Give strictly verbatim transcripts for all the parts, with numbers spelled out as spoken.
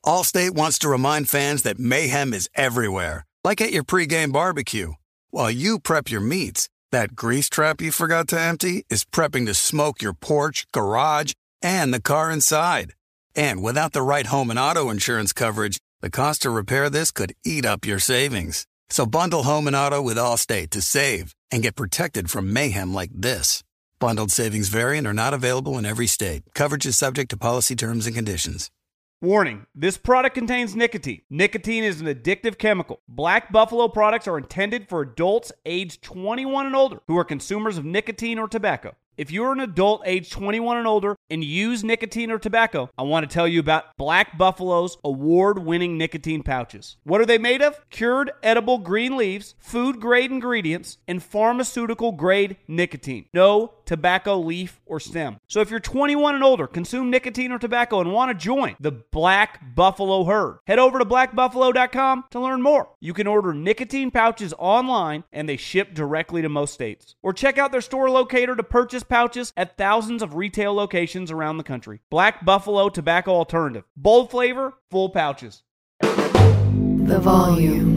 Allstate wants to remind fans that mayhem is everywhere, like at your pregame barbecue. While you prep your meats, that grease trap you forgot to empty is prepping to smoke your porch, garage, and the car inside. And without the right home and auto insurance coverage, the cost to repair this could eat up your savings. So bundle home and auto with Allstate to save and get protected from mayhem like this. Bundled savings vary and are not available in every state. Coverage is subject to policy terms and conditions. Warning, this product contains nicotine. Nicotine is an addictive chemical. Black Buffalo products are intended for adults aged twenty-one and older who are consumers of nicotine or tobacco. If you're an adult age twenty-one and older and use nicotine or tobacco, I want to tell you about Black Buffalo's award-winning nicotine pouches. What are they made of? Cured edible green leaves, food-grade ingredients, and pharmaceutical-grade nicotine. No tobacco leaf or stem. So if you're twenty-one and older, consume nicotine or tobacco, and want to join the Black Buffalo herd, head over to black buffalo dot com to learn more. You can order nicotine pouches online, and they ship directly to most states. Or check out their store locator to purchase pouches at thousands of retail locations around the country. Black Buffalo Tobacco Alternative. Bold flavor, full pouches. The Volume.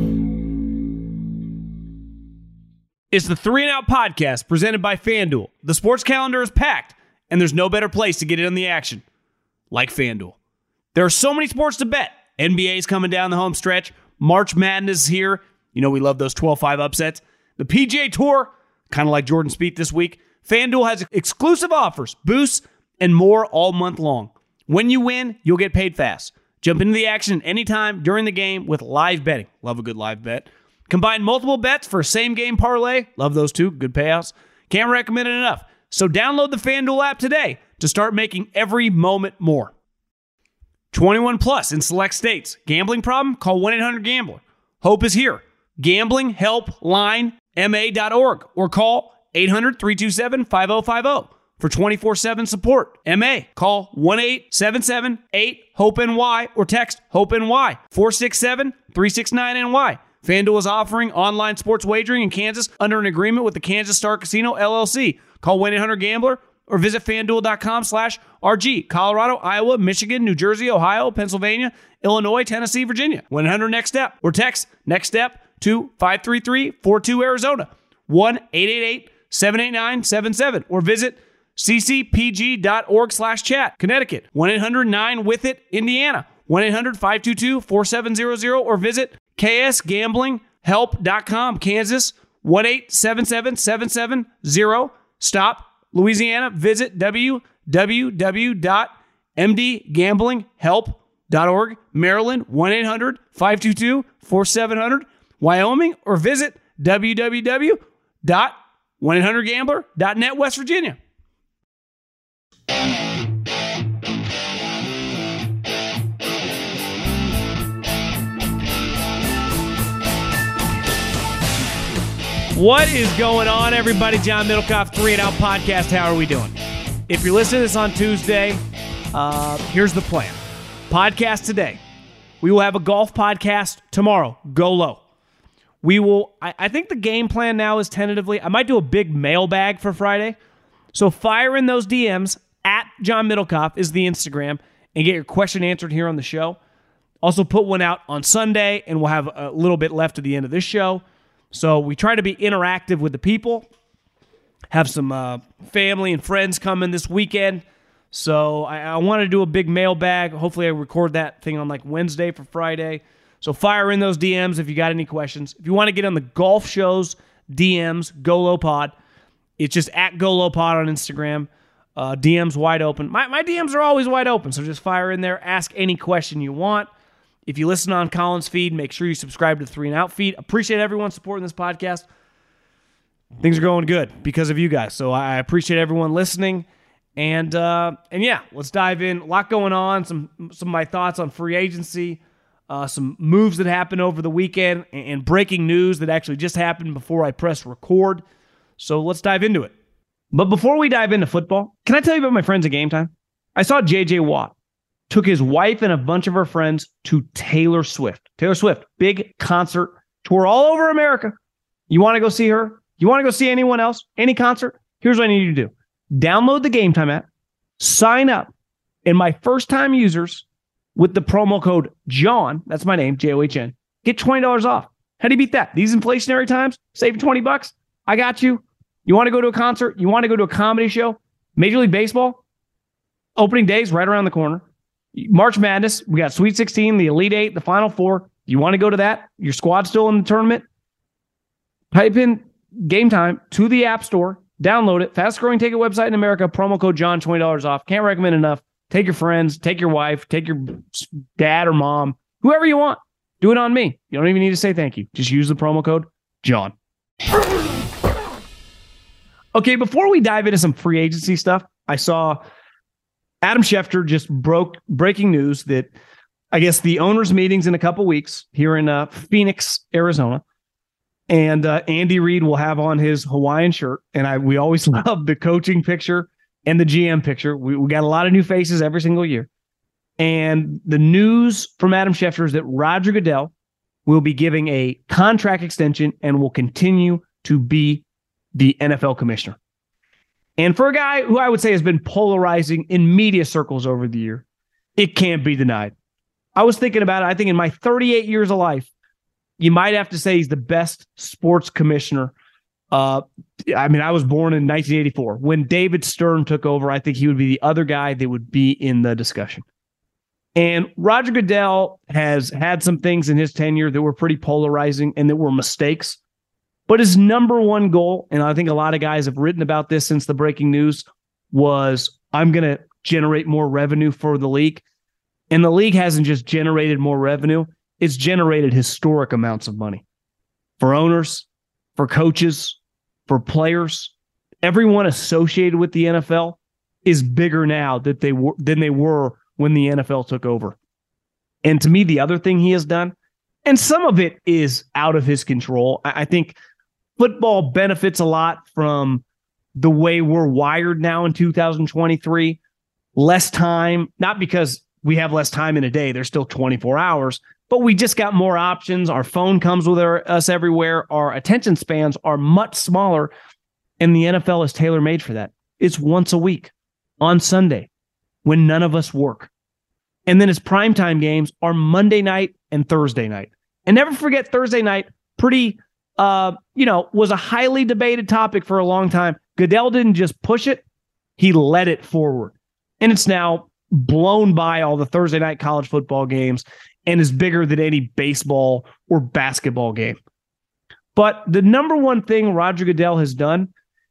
It's the Three and Out podcast presented by FanDuel. The sports calendar is packed, and there's no better place to get in on the action like FanDuel. There are so many sports to bet. N B A is coming down the home stretch. March Madness is here. You know we love those twelve five upsets. The P G A Tour, kind of like Jordan Spieth this week. FanDuel has exclusive offers, boosts, and more all month long. When you win, you'll get paid fast. Jump into the action anytime during the game with live betting. Love a good live bet. Combine multiple bets for a same-game parlay. Love those too. Good payouts. Can't recommend it enough. So download the FanDuel app today to start making every moment more. twenty-one plus in select states. Gambling problem? Call one eight hundred gambler. Hope is here. Gambling Help Line M A dot org or call eight hundred, three two seven, five oh five oh for twenty-four seven support. M A, call one eight seven seven eight hope N Y or text HOPE-NY four six seven, three six nine N Y. FanDuel is offering online sports wagering in Kansas under an agreement with the Kansas Star Casino, L L C. Call one eight hundred gambler or visit FanDuel.com slash RG. Colorado, Iowa, Michigan, New Jersey, Ohio, Pennsylvania, Illinois, Tennessee, Virginia. one eight hundred next step or text next step to five three three four two Arizona. one eight eight eight seven eight nine seven seven or visit ccpg.org slash chat. Connecticut, one eight hundred nine with it. Indiana, one eight hundred five two two four seven zero zero or visit k s gambling help dot com. Kansas, one eight seven seven seven seven zero. Stop. Louisiana, visit w w w dot m d gambling help dot org. Maryland, one eight hundred five two two four seven zero zero. Wyoming, or visit w w w dot one eight hundred gambler dot net. West Virginia. What is going on, everybody? John Middlecoff, Three and Out Podcast. How are we doing? If you're listening to this on Tuesday, uh, here's the plan. Podcast today. We will have a golf podcast tomorrow. Go low. We will, I, I think the game plan now is tentatively, I might do a big mailbag for Friday. So fire in those D Ms. At John Middlecoff is the Instagram, and get your question answered here on the show. Also put one out on Sunday, and we'll have a little bit left at the end of this show. So we try to be interactive with the people. Have some uh, family and friends coming this weekend. So I, I want to do a big mailbag. Hopefully I record that thing on like Wednesday for Friday. So fire in those D Ms if you got any questions. If you want to get on the golf shows D Ms, GoLowPod. It's just at GoLowPod on Instagram. Uh, D Ms wide open. My, my D Ms are always wide open, so just fire in there. Ask any question you want. If you listen on Colin's feed, make sure you subscribe to the Three and Out feed. Appreciate everyone supporting this podcast. Things are going good because of you guys, so I appreciate everyone listening. And uh, and yeah, let's dive in. A lot going on. Some some of my thoughts on free agency, uh, some moves that happened over the weekend, and, and breaking news that actually just happened before I press record. So let's dive into it. But before we dive into football, can I tell you about my friends at Game Time? I saw J J Watt took his wife and a bunch of her friends to Taylor Swift. Taylor Swift, big concert tour all over America. You want to go see her? You want to go see anyone else? Any concert? Here's what I need you to do. Download the Game Time app, sign up, and my first-time users with the promo code John, that's my name, J O H N, get twenty dollars off. How do you beat that? These inflationary times, save twenty bucks. I got you. You want to go to a concert? You want to go to a comedy show? Major League Baseball, opening days right around the corner. March Madness, we got Sweet sixteen, the Elite Eight, the Final Four. You want to go to that? Your squad's still in the tournament? Type in Game Time to the App Store, download it. Fast growing ticket website in America, promo code John, twenty dollars off. Can't recommend enough. Take your friends, take your wife, take your dad or mom, whoever you want. Do it on me. You don't even need to say thank you. Just use the promo code John. Okay, before we dive into some free agency stuff, I saw Adam Schefter just broke breaking news that I guess the owners' meeting's in a couple weeks here in uh, Phoenix, Arizona. And uh, Andy Reid will have on his Hawaiian shirt. And I we always love the coaching picture and the G M picture. We, we got a lot of new faces every single year. And the news from Adam Schefter is that Roger Goodell will be giving a contract extension and will continue to be the N F L commissioner. And for a guy who I would say has been polarizing in media circles over the year, it can't be denied. I was thinking about it. I think in my thirty-eight years of life, you might have to say he's the best sports commissioner. Uh, I mean, I was born in nineteen eighty-four. When David Stern took over, I think he would be the other guy that would be in the discussion. And Roger Goodell has had some things in his tenure that were pretty polarizing and that were mistakes. But his number one goal, and I think a lot of guys have written about this since the breaking news, was I'm going to generate more revenue for the league. And the league hasn't just generated more revenue. It's generated historic amounts of money for owners, for coaches, for players. Everyone associated with the N F L is bigger now that they were, than they were when the N F L took over. And to me, the other thing he has done, and some of it is out of his control, I, I think football benefits a lot from the way we're wired now in two thousand twenty-three. Less time, not because we have less time in a day. There's still twenty-four hours, but we just got more options. Our phone comes with our, us everywhere. Our attention spans are much smaller, and the N F L is tailor-made for that. It's once a week on Sunday when none of us work. And then its primetime games are Monday night and Thursday night. And never forget Thursday night, pretty, uh, you know, was a highly debated topic for a long time. Goodell didn't just push it, he led it forward. And it's now blown by all the Thursday night college football games and is bigger than any baseball or basketball game. But the number one thing Roger Goodell has done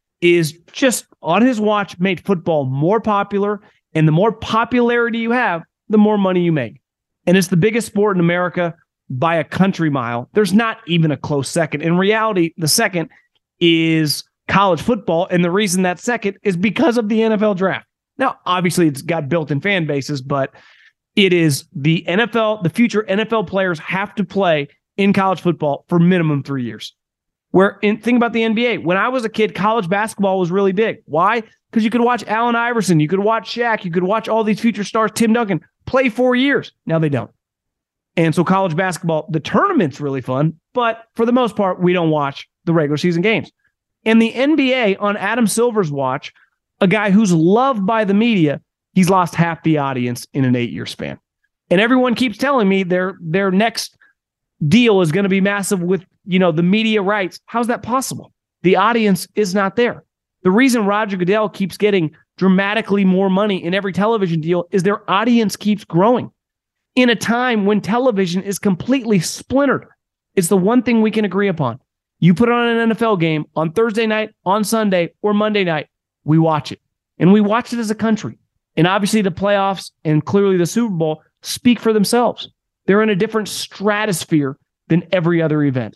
is just on his watch made football more popular. And the more popularity you have, the more money you make. And it's the biggest sport in America by a country mile. There's not even a close second. In reality, the second is college football. And the reason that's second is because of the N F L draft. Now, obviously, it's got built-in fan bases, but it is the N F L, the future N F L players have to play in college football for minimum three years. Where in, think about the N B A. When I was a kid, college basketball was really big. Why? Because you could watch Allen Iverson, you could watch Shaq, you could watch all these future stars, Tim Duncan, play four years. Now they don't. And so college basketball, the tournament's really fun, but for the most part, we don't watch the regular season games. And the N B A, on Adam Silver's watch, a guy who's loved by the media, he's lost half the audience in an eight-year span. And everyone keeps telling me their their next deal is going to be massive with, you know, the media rights. How's that possible? The audience is not there. The reason Roger Goodell keeps getting dramatically more money in every television deal is their audience keeps growing in a time when television is completely splintered. It's the one thing we can agree upon. You put on an N F L game on Thursday night, on Sunday, or Monday night, we watch it. And we watch it as a country. And obviously the playoffs and clearly the Super Bowl speak for themselves. They're in a different stratosphere than every other event.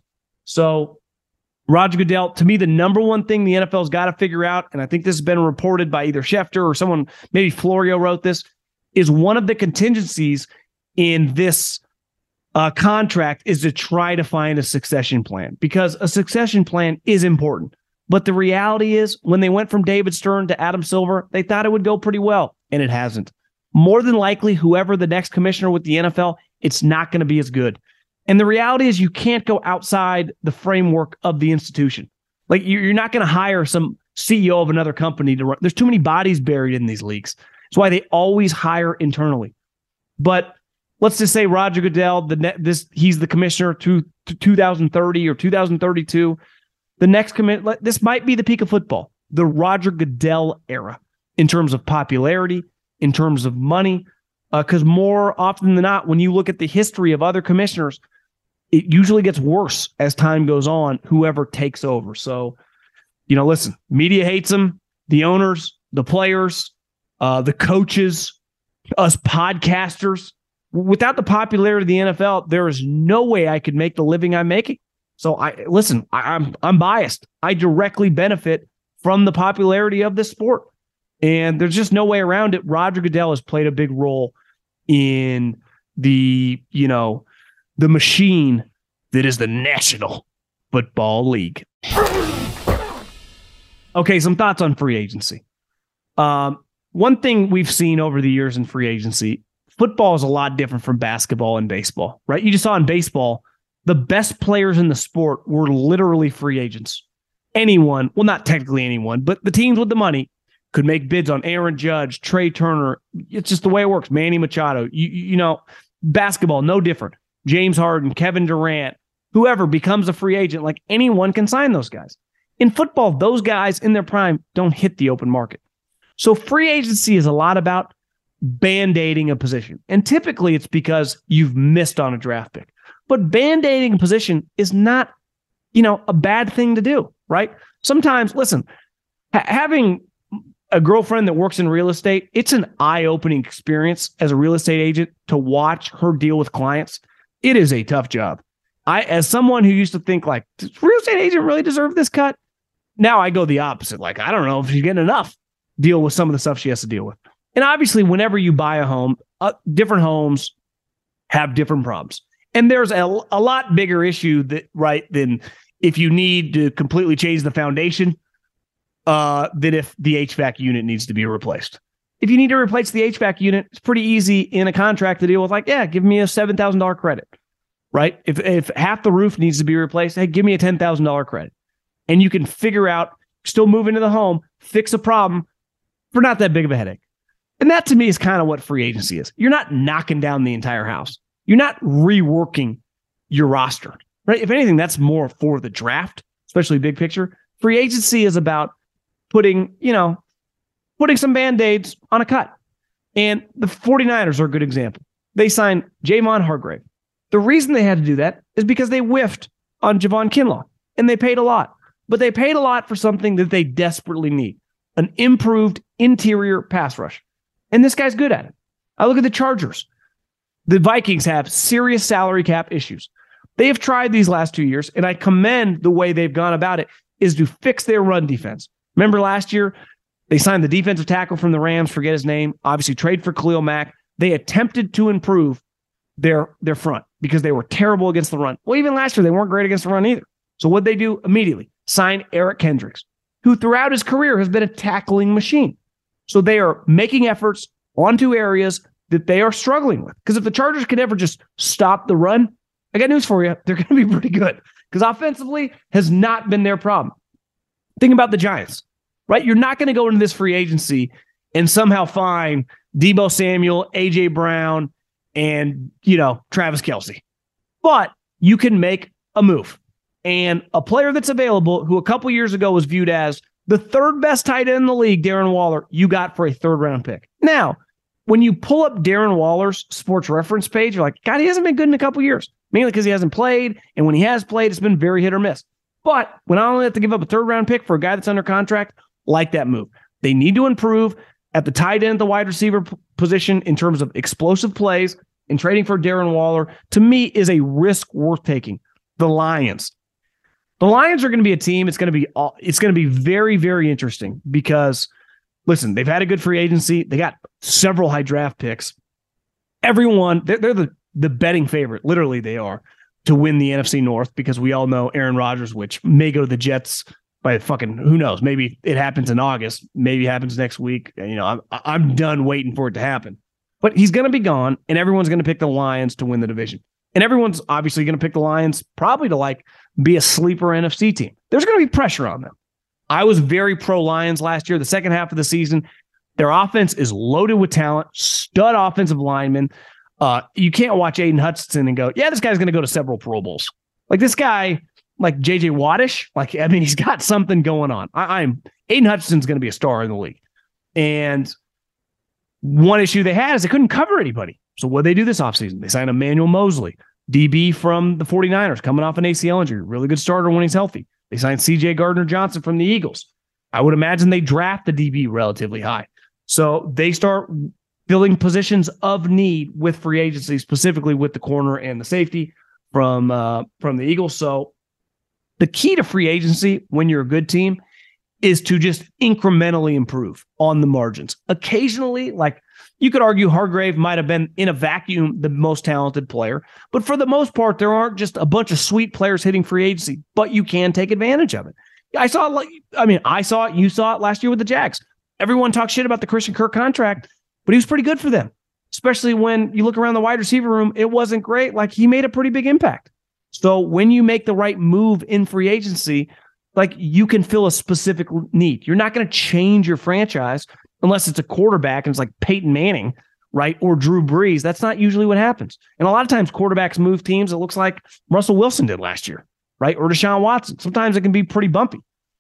So Roger Goodell, to me, the number one thing the N F L's got to figure out, and I think this has been reported by either Schefter or someone, maybe Florio wrote this, is one of the contingencies in this uh, contract is to try to find a succession plan, because a succession plan is important. But the reality is, when they went from David Stern to Adam Silver, they thought it would go pretty well, and it hasn't. More than likely, whoever the next commissioner with the N F L, it's not going to be as good. And the reality is you can't go outside the framework of the institution. Like, you're not going to hire some C E O of another company to run. There's too many bodies buried in these leagues. That's why they always hire internally. But let's just say Roger Goodell, the ne- this he's the commissioner to, to two thousand thirty or two thousand thirty-two. The next commit, this might be the peak of football, the Roger Goodell era, in terms of popularity, in terms of money, because uh, more often than not, when you look at the history of other commissioners, it usually gets worse as time goes on, whoever takes over. So, you know, listen, media hates them, the owners, the players, uh, the coaches, us podcasters. Without the popularity of the N F L, there is no way I could make the living I'm making. So I listen, I, I'm I'm biased. I directly benefit from the popularity of this sport. And there's just no way around it. Roger Goodell has played a big role in the, you know, the machine that is the National Football League. Okay, some thoughts on free agency. Um, one thing we've seen over the years in free agency, football is a lot different from basketball and baseball, right? You just saw in baseball, the best players in the sport were literally free agents. Anyone, well, not technically anyone, but the teams with the money could make bids on Aaron Judge, Trey Turner. It's just the way it works. Manny Machado. You, you know, basketball, no different. James Harden, Kevin Durant, whoever becomes a free agent, like anyone can sign those guys. In football, those guys in their prime don't hit the open market. So free agency is a lot about band-aiding a position. And typically it's because you've missed on a draft pick. But band-aiding a position is not, you know, a bad thing to do, right? Sometimes, listen, ha- having a girlfriend that works in real estate, it's an eye-opening experience as a real estate agent to watch her deal with clients. It is a tough job. I, as someone who used to think like, does real estate agent really deserve this cut? Now I go the opposite. Like, I don't know if she's getting enough deal with some of the stuff she has to deal with. And obviously, whenever you buy a home, uh, different homes have different problems. And there's a, a lot bigger issue that, right, than if you need to completely change the foundation, uh, than if the H V A C unit needs to be replaced. If you need to replace the H V A C unit, it's pretty easy in a contract to deal with, like, yeah, give me a seven thousand dollars credit, right? If if half the roof needs to be replaced, hey, give me a ten thousand dollars credit. And you can figure out, still move into the home, fix a problem for not that big of a headache. And that to me is kind of what free agency is. You're not knocking down the entire house. You're not reworking your roster, right? If anything, that's more for the draft, especially big picture. Free agency is about putting, you know, putting some Band-Aids on a cut. And the 49ers are a good example. They signed Javon Hargrave. The reason they had to do that is because they whiffed on Javon Kinlaw, and they paid a lot. But they paid a lot for something that they desperately need, an improved interior pass rush. And this guy's good at it. I look at the Chargers. The Vikings have serious salary cap issues. They have tried these last two years, and I commend the way they've gone about it, is to fix their run defense. Remember last year, they signed the defensive tackle from the Rams, forget his name, obviously trade for Khalil Mack. They attempted to improve their, their front because they were terrible against the run. Well, even last year, they weren't great against the run either. So what'd they do immediately? Sign Eric Kendricks, who throughout his career has been a tackling machine. So they are making efforts onto areas that they are struggling with. Because if the Chargers could ever just stop the run, I got news for you, they're going to be pretty good. Because offensively has not been their problem. Think about the Giants, right? You're not going to go into this free agency and somehow find Deebo Samuel, A J Brown, and, you know, Travis Kelce. But you can make a move. And a player that's available who a couple years ago was viewed as the third best tight end in the league, Darren Waller, you got for a third round pick. Now, when you pull up Darren Waller's sports reference page, you're like, God, he hasn't been good in a couple years, mainly because he hasn't played. And when he has played, it's been very hit or miss. But when I only have to give up a third round pick for a guy that's under contract, like that move. They need to improve at the tight end, the wide receiver p- position in terms of explosive plays, and trading for Darren Waller, to me, is a risk worth taking. The Lions. The Lions are going to be a team. It's going to be all, it's going to be very, very interesting because, listen, they've had a good free agency. They got several high draft picks. Everyone, they're, they're the, the betting favorite. Literally, they are to win the N F C North because we all know Aaron Rodgers, which may go to the Jets by fucking, who knows? Maybe it happens in August. Maybe it happens next week. You know, I'm, I'm done waiting for it to happen. But he's going to be gone, and everyone's going to pick the Lions to win the division. And everyone's obviously going to pick the Lions probably to like be a sleeper N F C team. There's going to be pressure on them. I was very pro Lions last year. The second half of the season, their offense is loaded with talent, stud offensive linemen. Uh, you can't watch Aiden Hutchinson and go, yeah, this guy's going to go to several Pro Bowls. Like this guy, like J J Wattish, like, I mean, he's got something going on. I, I'm Aiden Hutchinson's going to be a star in the league. And one issue they had is they couldn't cover anybody. So what they do this offseason? They signed Emmanuel Mosley, D B from the 49ers, coming off an A C L injury, really good starter when he's healthy. They signed C J Gardner-Johnson from the Eagles. I would imagine they draft the D B relatively high. So they start filling positions of need with free agency, specifically with the corner and the safety from uh, from the Eagles. So the key to free agency when you're a good team is to just incrementally improve on the margins. Occasionally, like you could argue Hargrave might have been in a vacuum the most talented player, but for the most part, there aren't just a bunch of sweet players hitting free agency, but you can take advantage of it. I saw it like, I mean, I saw it, you saw it last year with the Jags. Everyone talks shit about the Christian Kirk contract, but he was pretty good for them, especially when you look around the wide receiver room. It wasn't great. Like he made a pretty big impact. So when you make the right move in free agency, like you can fill a specific need. You're not going to change your franchise unless it's a quarterback and it's like Peyton Manning, right? Or Drew Brees. That's not usually what happens. And a lot of times quarterbacks move teams. It looks like Russell Wilson did last year, right? Or Deshaun Watson. Sometimes it can be pretty bumpy.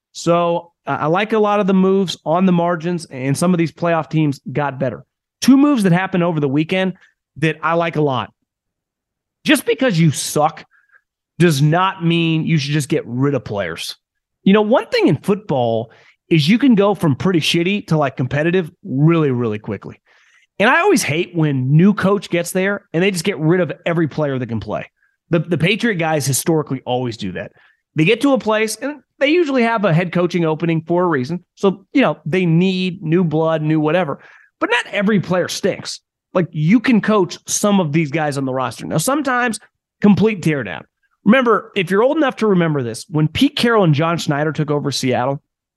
So uh, I like a lot of the moves on the margins, and some of these playoff teams got better. Two moves that happened over the weekend that I like a lot. Just because you suck does not mean you should just get rid of players. You know, one thing in football is you can go from pretty shitty to like competitive really, really quickly. And I always hate when new coach gets there and they just get rid of every player that can play. The, the Patriot guys historically always do that. They get to a place and they usually have a head coaching opening for a reason. So, you know, they need new blood, new whatever. But not every player stinks. Like you can coach some of these guys on the roster. Now, sometimes complete teardown. Remember, if you're old enough to remember this, when Pete Carroll and John Schneider took over Seattle,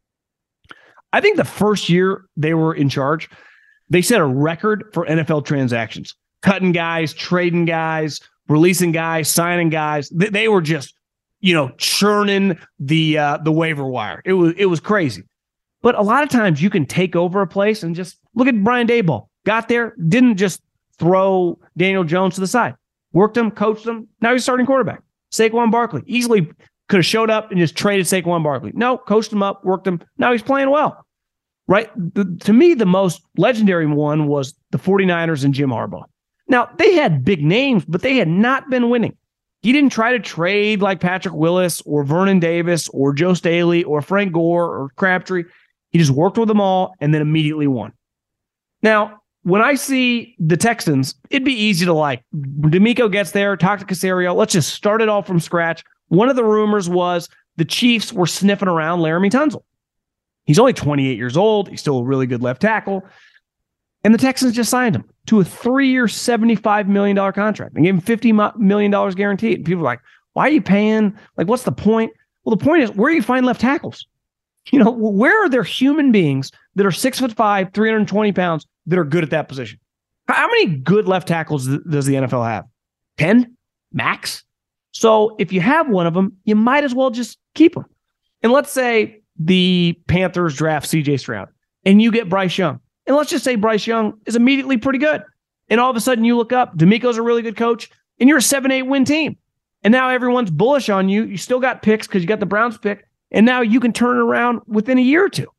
I think the first year they were in charge, they set a record for N F L transactions, cutting guys, trading guys, releasing guys, signing guys. They, they were just, you know, churning the uh, the waiver wire. It was it was crazy. But a lot of times you can take over a place and just look at Brian Daboll. Got there, didn't just throw Daniel Jones to the side. Worked him, coached him. Now he's starting quarterback. Saquon Barkley easily could have showed up and just traded Saquon Barkley. No, coached him up, worked him. Now he's playing well, right? The, to me, the most legendary one was the 49ers and Jim Harbaugh. Now, they had big names, but they had not been winning. He didn't try to trade like Patrick Willis or Vernon Davis or Joe Staley or Frank Gore or Crabtree. He just worked with them all and then immediately won. Now, when I see the Texans, it'd be easy to like, D'Amico gets there, talk to Caserio. Let's just start it all from scratch. One of the rumors was the Chiefs were sniffing around Laramie Tunsil. He's only twenty-eight years old. He's still a really good left tackle. And the Texans just signed him to a three-year, seventy-five million dollars contract and gave him fifty million dollars guaranteed. And people are like, why are you paying? Like, what's the point? Well, the point is, where do you find left tackles? You know, where are there human beings that are six foot five, three hundred twenty pounds that are good at that position? How many good left tackles does the N F L have? ten max? So if you have one of them, you might as well just keep them. And let's say the Panthers draft C J Stroud and you get Bryce Young. And let's just say Bryce Young is immediately pretty good. And all of a sudden you look up, D'Amico's a really good coach, and you're a seven eight win team. And now everyone's bullish on you. You still got picks because you got the Browns pick. And now you can turn it around within a year or two.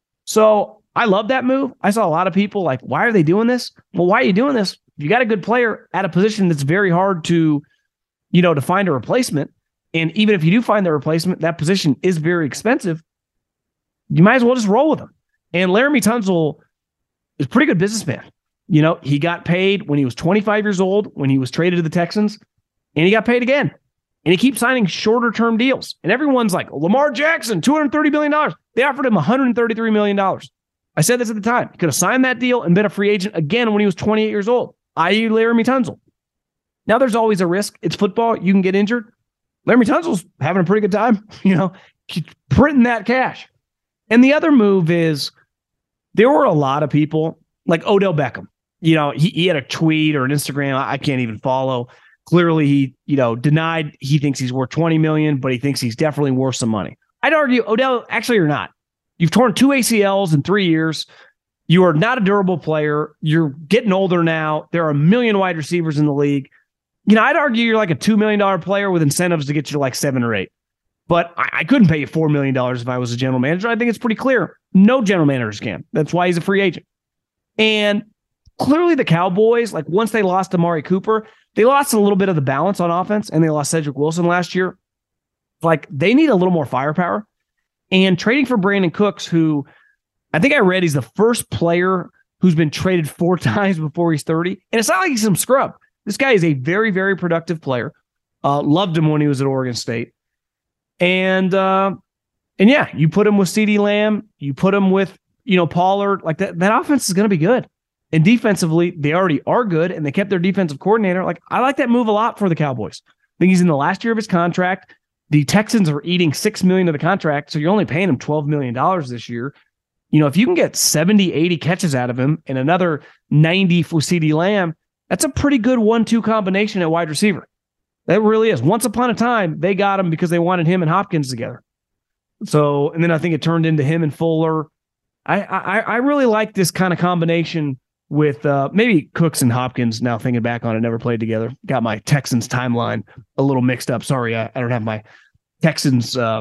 So I love that move. I saw a lot of people like, why are they doing this? Well, why are you doing this? You got a good player at a position that's very hard to, you know, to find a replacement. And even if you do find the replacement, that position is very expensive. You might as well just roll with them. And Laramie Tunsil is a pretty good businessman. You know, he got paid when he was twenty-five years old, when he was traded to the Texans, and he got paid again. And he keeps signing shorter term deals. And everyone's like, Lamar Jackson, two hundred thirty million dollars. They offered him one hundred thirty-three million dollars. I said this at the time. He could have signed that deal and been a free agent again when he was twenty-eight years old, that is. Laramie Tunsil. Now there's always a risk. It's football. You can get injured. Laramie Tunsil's having a pretty good time, you know, printing that cash. And the other move is there were a lot of people like Odell Beckham. You know, he, he had a tweet or an Instagram I can't even follow. Clearly, he, you know, denied he thinks he's worth twenty million dollars, but he thinks he's definitely worth some money. I'd argue, Odell, actually, you're not. You've torn two A C Ls in three years. You are not a durable player. You're getting older now. There are a million wide receivers in the league. You know, I'd argue you're like a two million dollars player with incentives to get you to like seven or eight. But I, I couldn't pay you four million dollars if I was a general manager. I think it's pretty clear. No general managers can. That's why he's a free agent. And clearly the Cowboys, like once they lost Amari Cooper, they lost a little bit of the balance on offense, and they lost Cedric Wilson last year. Like, they need a little more firepower. And trading for Brandon Cooks, who I think I read he's the first player who's been traded four times before he's thirty. And it's not like he's some scrub. This guy is a very, very productive player. Uh, loved him when he was at Oregon State. And, uh, and yeah, you put him with CeeDee Lamb, you put him with, you know, Pollard, like that, that offense is going to be good. And defensively, they already are good, and they kept their defensive coordinator. Like, I like that move a lot for the Cowboys. I think he's in the last year of his contract. The Texans are eating six million dollars of the contract, so you're only paying him twelve million dollars this year. You know, if you can get seventy, eighty catches out of him and another ninety for CeeDee Lamb, that's a pretty good one two combination at wide receiver. That really is. Once upon a time, they got him because they wanted him and Hopkins together. So, and then I think it turned into him and Fuller. I I, I really like this kind of combination with uh, maybe Cooks and Hopkins. Now thinking back on it, never played together. Got my Texans timeline a little mixed up. Sorry, I, I don't have my Texans, uh,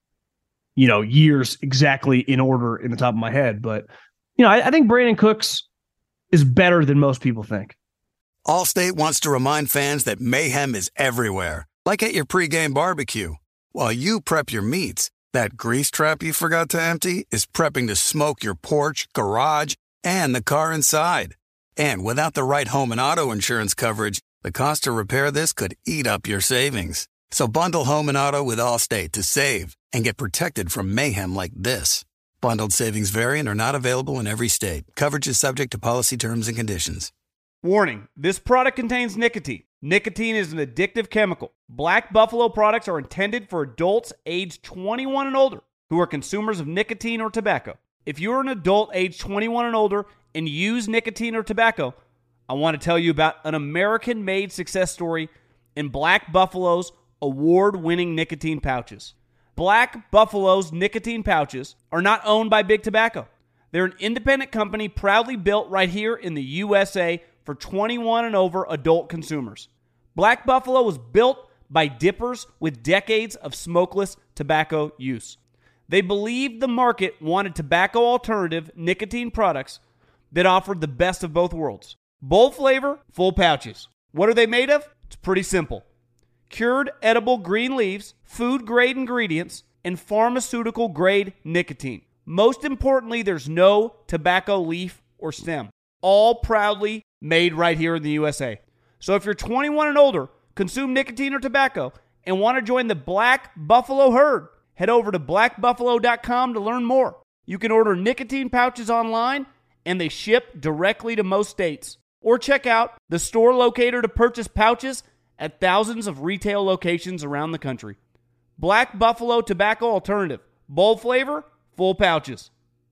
you know, years exactly in order in the top of my head. But, you know, I, I think Brandon Cooks is better than most people think. Allstate wants to remind fans that mayhem is everywhere, like at your pregame barbecue. While you prep your meats, that grease trap you forgot to empty is prepping to smoke your porch, garage, and the car inside. And without the right home and auto insurance coverage, the cost to repair this could eat up your savings. So bundle home and auto with Allstate to save and get protected from mayhem like this. Bundled savings vary and are not available in every state. Coverage is subject to policy terms and conditions. Warning, this product contains nicotine. Nicotine is an addictive chemical. Black Buffalo products are intended for adults aged twenty-one and older who are consumers of nicotine or tobacco. If you're an adult age twenty-one and older and use nicotine or tobacco, I want to tell you about an American-made success story in Black Buffalo's award-winning nicotine pouches. Black Buffalo's nicotine pouches are not owned by Big Tobacco. They're an independent company proudly built right here in the U S A for twenty-one and over adult consumers. Black Buffalo was built by dippers with decades of smokeless tobacco use. They believed the market wanted tobacco alternative nicotine products that offered the best of both worlds. Bold flavor, full pouches. What are they made of? It's pretty simple. Cured edible green leaves, food-grade ingredients, and pharmaceutical-grade nicotine. Most importantly, there's no tobacco leaf or stem. All proudly made right here in the U S A. So if you're twenty-one and older, consume nicotine or tobacco, and want to join the Black Buffalo herd, head over to black buffalo dot com to learn more. You can order nicotine pouches online, and they ship directly to most states. Or check out the store locator to purchase pouches at thousands of retail locations around the country. Black Buffalo Tobacco Alternative. Bold flavor, full pouches.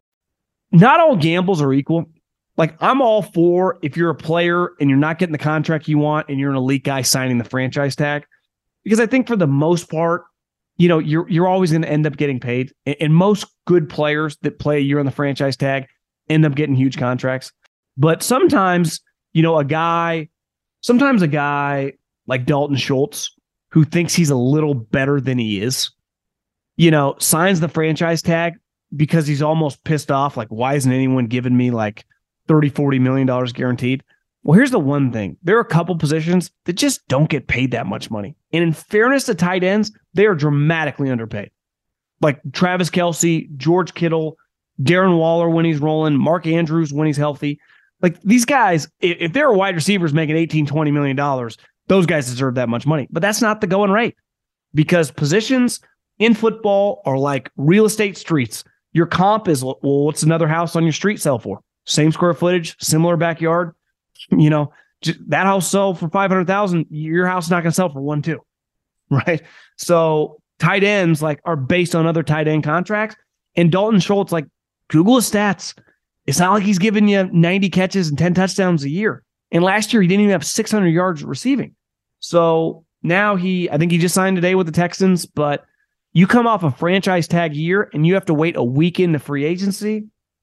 Not all gambles are equal. Like, I'm all for if you're a player and you're not getting the contract you want and you're an elite guy signing the franchise tag. Because I think for the most part, you know, you're you're always going to end up getting paid. And most good players that play a year on the franchise tag end up getting huge contracts. But sometimes, you know, a guy, sometimes a guy like Dalton Schultz, who thinks he's a little better than he is, you know, signs the franchise tag because he's almost pissed off. Like, why isn't anyone giving me like thirty, forty million dollars guaranteed? Well, here's the one thing. There are a couple positions that just don't get paid that much money. And in fairness to tight ends, they are dramatically underpaid. Like Travis Kelce, George Kittle, Darren Waller when he's rolling, Mark Andrews when he's healthy. Like, these guys, if they're wide receivers making eighteen, twenty million dollars, those guys deserve that much money. But that's not the going rate, because positions in football are like real estate streets. Your comp is, well, what's another house on your street sell for? Same square footage, similar backyard. You know, that house sold for five hundred thousand dollars. Your house is not going to sell for one, two, right? So tight ends like are based on other tight end contracts. And Dalton Schultz, like, Google his stats. It's not like he's giving you ninety catches and ten touchdowns a year. And last year, he didn't even have six hundred yards receiving. So now he, I think he just signed today with the Texans, but you come off a franchise tag year and you have to wait a week into free agency.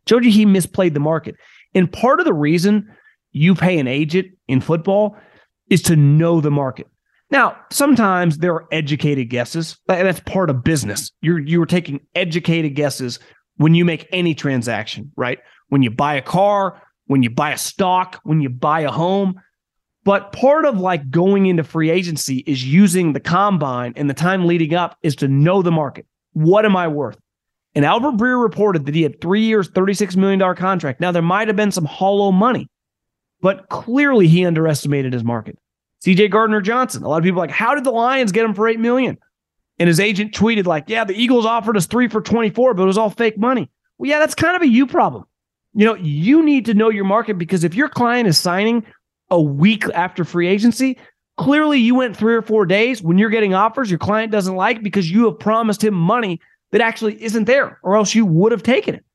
Showed you he misplayed the market. And part of the reason you pay an agent in football is to know the market. Now, sometimes there are educated guesses, and that's part of business. You're you're taking educated guesses when you make any transaction, right? When you buy a car, when you buy a stock, when you buy a home. But part of like going into free agency is using the combine, and the time leading up is to know the market. What am I worth? And Albert Breer reported that he had three years, thirty-six million dollars contract. Now, there might have been some hollow money, but clearly he underestimated his market. C J Gardner-Johnson, a lot of people are like, how did the Lions get him for eight million dollars? And his agent tweeted like, yeah, the Eagles offered us three for twenty-four, but it was all fake money. Well, yeah, that's kind of a you problem. You know, you need to know your market, because if your client is signing a week after free agency, clearly you went three or four days when you're getting offers your client doesn't like because you have promised him money that actually isn't there, or else you would have taken it.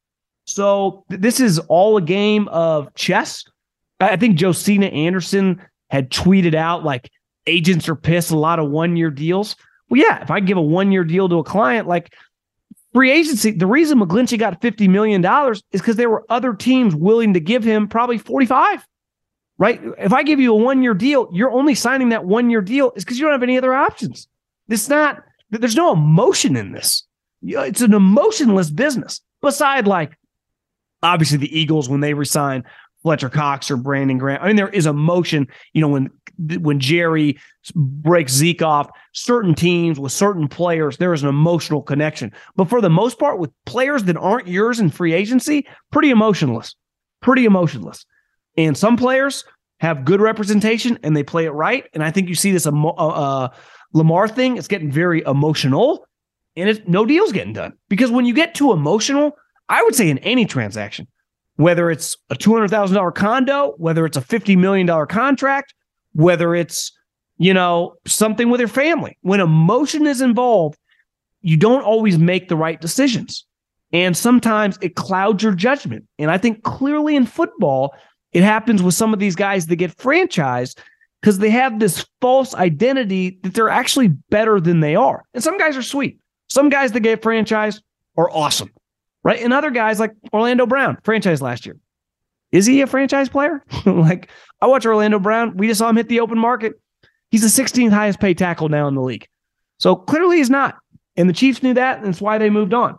So th- this is all a game of chess. I think Josina Anderson had tweeted out like agents are pissed, a lot of one-year deals. Well, yeah, if I give a one-year deal to a client, like free agency, the reason McGlinchey got fifty million dollars is because there were other teams willing to give him probably forty-five, right? If I give you a one-year deal, you're only signing that one-year deal is because you don't have any other options. It's not, there's no emotion in this. It's an emotionless business. Beside like, obviously the Eagles, when they resign Fletcher Cox or Brandon Graham, I mean, there is emotion, you know, when when Jerry breaks Zeke off, certain teams with certain players, there is an emotional connection. But for the most part, with players that aren't yours in free agency, pretty emotionless, pretty emotionless. And some players have good representation and they play it right. And I think you see this uh, uh, Lamar thing, it's getting very emotional, and it's, no deal's getting done. Because when you get too emotional, I would say in any transaction, whether it's a two hundred thousand dollars condo, whether it's a fifty million dollars contract, whether it's, you know, something with your family, when emotion is involved, you don't always make the right decisions. And sometimes it clouds your judgment. And I think clearly in football, it happens with some of these guys that get franchised because they have this false identity that they're actually better than they are. And some guys are sweet. Some guys that get franchised are awesome, right? And other guys like Orlando Brown, franchised last year. Is he a franchise player? Like, I watch Orlando Brown. We just saw him hit the open market. He's the sixteenth highest paid tackle now in the league. So clearly he's not. And the Chiefs knew that, and that's why they moved on.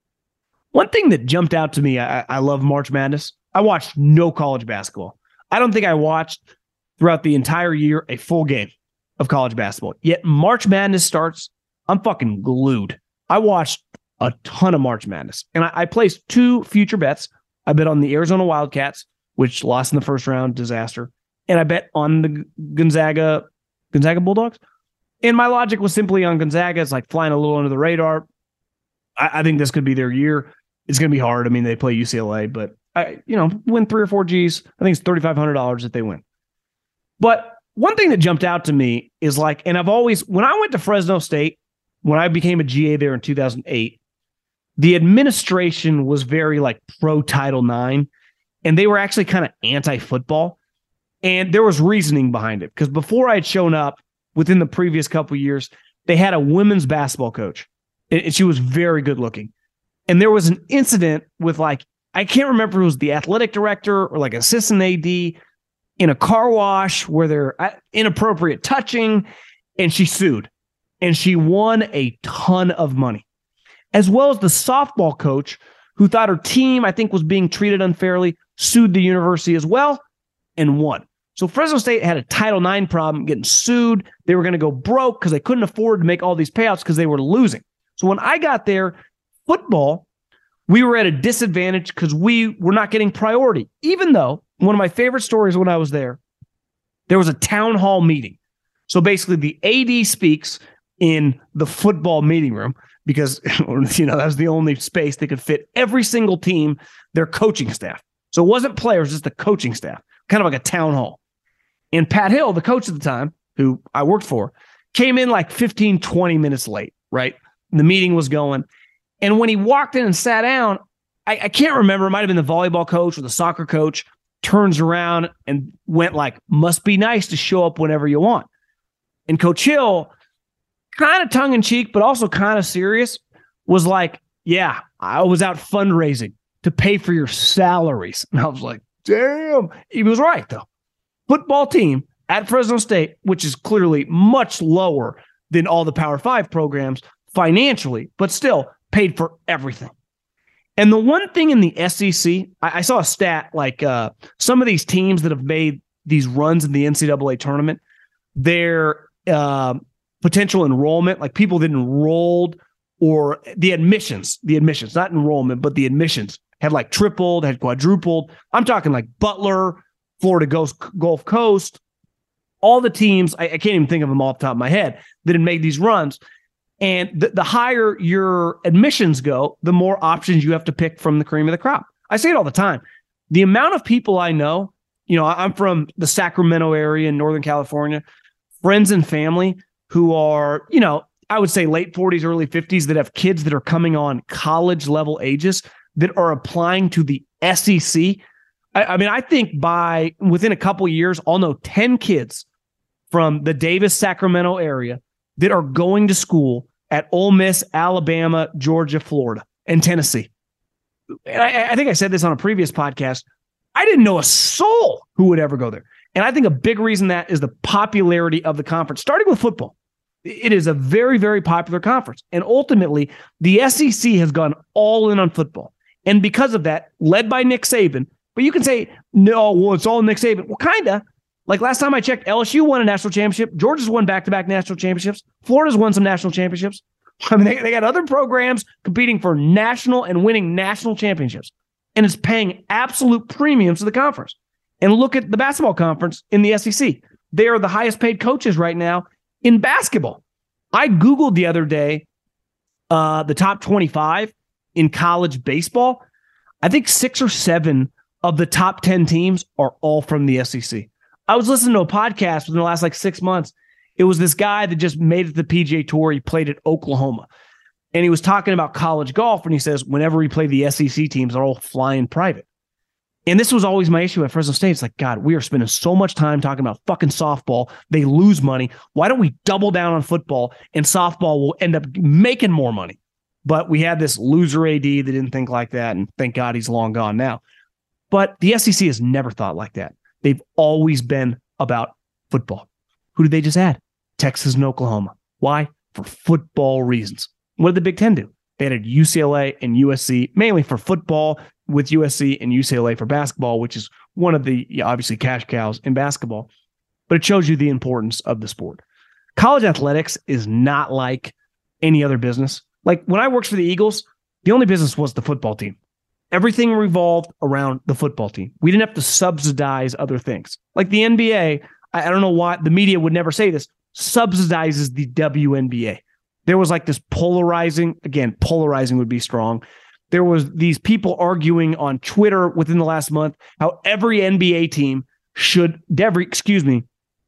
One thing that jumped out to me, I, I love March Madness. I watched no college basketball. I don't think I watched throughout the entire year a full game of college basketball. Yet March Madness starts, I'm fucking glued. I watched a ton of March Madness. And I, I placed two future bets. I bet on the Arizona Wildcats, which lost in the first round, disaster. And I bet on the Gonzaga, Gonzaga Bulldogs. And my logic was simply on Gonzaga. It's like flying a little under the radar. I, I think this could be their year. It's going to be hard. I mean, they play U C L A, but I, you know, win three or four G's. I think it's thirty-five hundred dollars if they win. But one thing that jumped out to me is like, and I've always, when I went to Fresno State, when I became a G A there in two thousand eight, the administration was very like pro Title nine, and they were actually kind of anti-football. And there was reasoning behind it, because before I had shown up, within the previous couple of years, they had a women's basketball coach, and she was very good looking. And there was an incident with like, I can't remember if it was the athletic director or like assistant A D in a car wash where they're inappropriate touching, and she sued. And she won a ton of money, as well as the softball coach who thought her team, I think, was being treated unfairly, sued the university as well and won. So Fresno State had a Title nine problem, getting sued. They were going to go broke because they couldn't afford to make all these payouts because they were losing. So when I got there, football, we were at a disadvantage because we were not getting priority. Even though one of my favorite stories when I was there, there was a town hall meeting. So basically the A D speaks in the football meeting room because, you know, that was the only space that could fit every single team, their coaching staff. So it wasn't players, just the coaching staff, kind of like a town hall. And Pat Hill, the coach at the time, who I worked for, came in like fifteen, twenty minutes late, right? The meeting was going. And when he walked in and sat down, I, I can't remember, it might have been the volleyball coach or the soccer coach, turns around and went like, must be nice to show up whenever you want. And Coach Hill, kind of tongue-in-cheek, but also kind of serious, was like, yeah, I was out fundraising to to pay for your salaries. And I was like, damn. He was right, though. Football team at Fresno State, which is clearly much lower than all the Power Five programs financially, but still paid for everything. And the one thing in the S E C, I, I saw a stat like uh, some of these teams that have made these runs in the N C double A tournament, their uh, potential enrollment, like people that enrolled or the admissions, the admissions, not enrollment, but the admissions had like tripled, had quadrupled. I'm talking like Butler, Florida Gulf Coast, all the teams, I, I can't even think of them off the top of my head, that had made these runs. And the, the higher your admissions go, the more options you have to pick from the cream of the crop. I say it all the time. The amount of people I know, you know, I'm from the Sacramento area in Northern California, friends and family who are, you know, I would say late forties, early fifties that have kids that are coming on college level ages that are applying to the S E C. I, I mean, I think by within a couple of years, I'll know ten kids from the Davis, Sacramento area that are going to school at Ole Miss, Alabama, Georgia, Florida, and Tennessee. And I, I think I said this on a previous podcast. I didn't know a soul who would ever go there. And I think a big reason that is the popularity of the conference, starting with football. It is a very, very popular conference. And ultimately, the S E C has gone all in on football. And because of that, led by Nick Saban, but you can say, no, well, it's all Nick Saban. Well, kind of. Like last time I checked, L S U won a national championship. Georgia's won back-to-back national championships. Florida's won some national championships. I mean, they, they got other programs competing for national and winning national championships. And it's paying absolute premiums to the conference. And look at the basketball conference in the S E C. They are the highest paid coaches right now in basketball. I Googled the other day uh, the top twenty-five in college baseball. I think six or seven of the top ten teams are all from the S E C. I was listening to a podcast within the last like six months. It was this guy that just made it to the P G A Tour. He played at Oklahoma. And he was talking about college golf. And he says, whenever we play the S E C teams, they're all flying private. And this was always my issue at Fresno State. It's like, God, we are spending so much time talking about fucking softball. They lose money. Why don't we double down on football and softball will end up making more money? But we had this loser A D that didn't think like that. And thank God he's long gone now. But the S E C has never thought like that. They've always been about football. Who did they just add? Texas and Oklahoma. Why? For football reasons. What did the Big Ten do? They added U C L A and U S C, mainly for football, with U S C and U C L A for basketball, which is one of the yeah, obviously cash cows in basketball. But it shows you the importance of the sport. College athletics is not like any other business. Like when I worked for the Eagles, the only business was the football team. Everything revolved around the football team. We didn't have to subsidize other things. Like the N B A, I, I don't know why the media would never say this, subsidizes the W N B A. There was like this polarizing, again, polarizing would be strong. There was these people arguing on Twitter within the last month how every N B A team should, every, excuse me,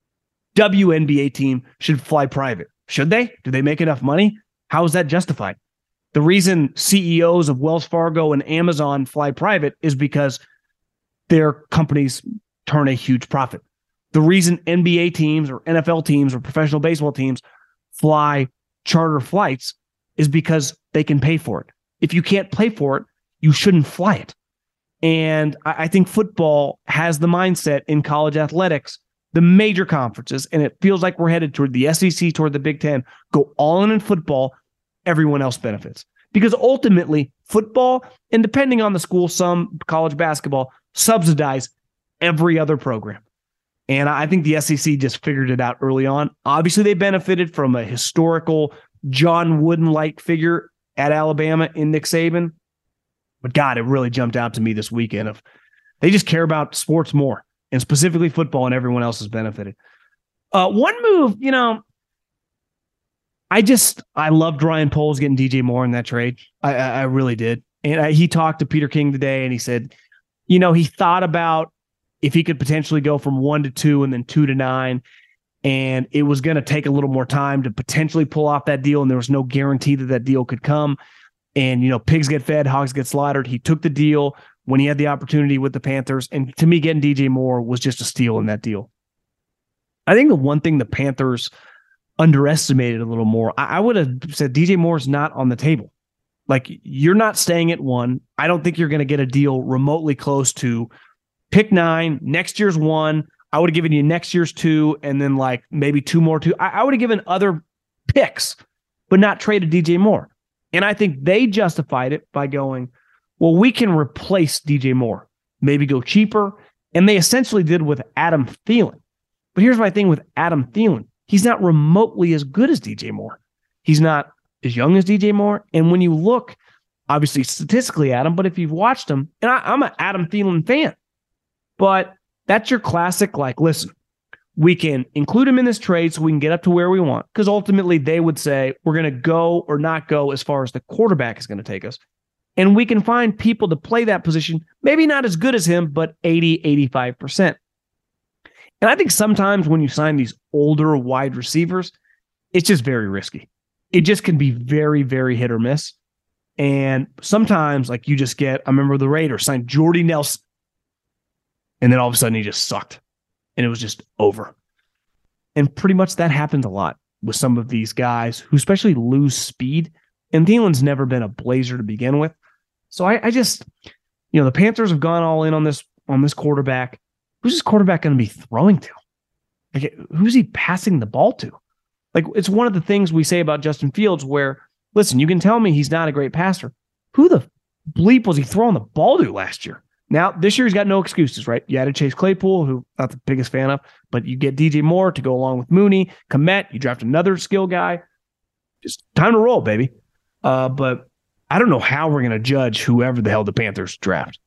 W N B A team should fly private. Should they? Do they make enough money? How is that justified? The reason C E Os of Wells Fargo and Amazon fly private is because their companies turn a huge profit. The reason N B A teams or N F L teams or professional baseball teams fly charter flights is because they can pay for it. If you can't pay for it, you shouldn't fly it. And I think football has the mindset in college athletics, the major conferences, and it feels like we're headed toward the S E C, toward the Big Ten, go all in in football, everyone else benefits. Because ultimately, football, and depending on the school, some college basketball, subsidize every other program. And I think the S E C just figured it out early on. Obviously, they benefited from a historical John Wooden-like figure at Alabama in Nick Saban. But God, it really jumped out to me this weekend of they just care about sports more, and specifically football, and everyone else has benefited. Uh, one move, you know, I just, I loved Ryan Poles getting D J Moore in that trade. I, I, I really did. And I, he talked to Peter King today, and he said, you know, he thought about if he could potentially go from one to two and then two to nine. And it was going to take a little more time to potentially pull off that deal. And there was no guarantee that that deal could come. And, you know, pigs get fed, hogs get slaughtered. He took the deal when he had the opportunity with the Panthers. And to me, getting D J Moore was just a steal in that deal. I think the one thing the Panthers underestimated a little more, I, I would have said D J Moore's not on the table. Like, you're not staying at one. I don't think you're going to get a deal remotely close to pick nine, next year's one. I would have given you next year's two, and then like maybe two more two. I, I would have given other picks, but not traded D J Moore. And I think they justified it by going, well, we can replace D J Moore, maybe go cheaper. And they essentially did with Adam Thielen. But here's my thing with Adam Thielen. He's not remotely as good as D J Moore. He's not as young as D J Moore. And when you look, obviously statistically at him, but if you've watched him, and I, I'm an Adam Thielen fan, but that's your classic, like, listen, we can include him in this trade so we can get up to where we want. Because ultimately they would say, we're going to go or not go as far as the quarterback is going to take us. And we can find people to play that position, maybe not as good as him, but eighty, eighty-five percent. And I think sometimes when you sign these older wide receivers, it's just very risky. It just can be very, very hit or miss. And sometimes, like, you just get, I remember the Raiders signed Jordy Nelson, and then all of a sudden he just sucked, and it was just over. And pretty much that happens a lot with some of these guys who especially lose speed. And Thielen's never been a blazer to begin with. So I, I just, you know, the Panthers have gone all in on this, on this quarterback. Who's this quarterback going to be throwing to? Like, who's he passing the ball to? Like, it's one of the things we say about Justin Fields where, listen, you can tell me he's not a great passer. Who the bleep was he throwing the ball to last year? Now, this year he's got no excuses, right? You added Chase Claypool, who I'm not the biggest fan of, but you get D J Moore to go along with Mooney, Kmet, you draft another skill guy. Just time to roll, baby. Uh, but I don't know how we're going to judge whoever the hell the Panthers draft.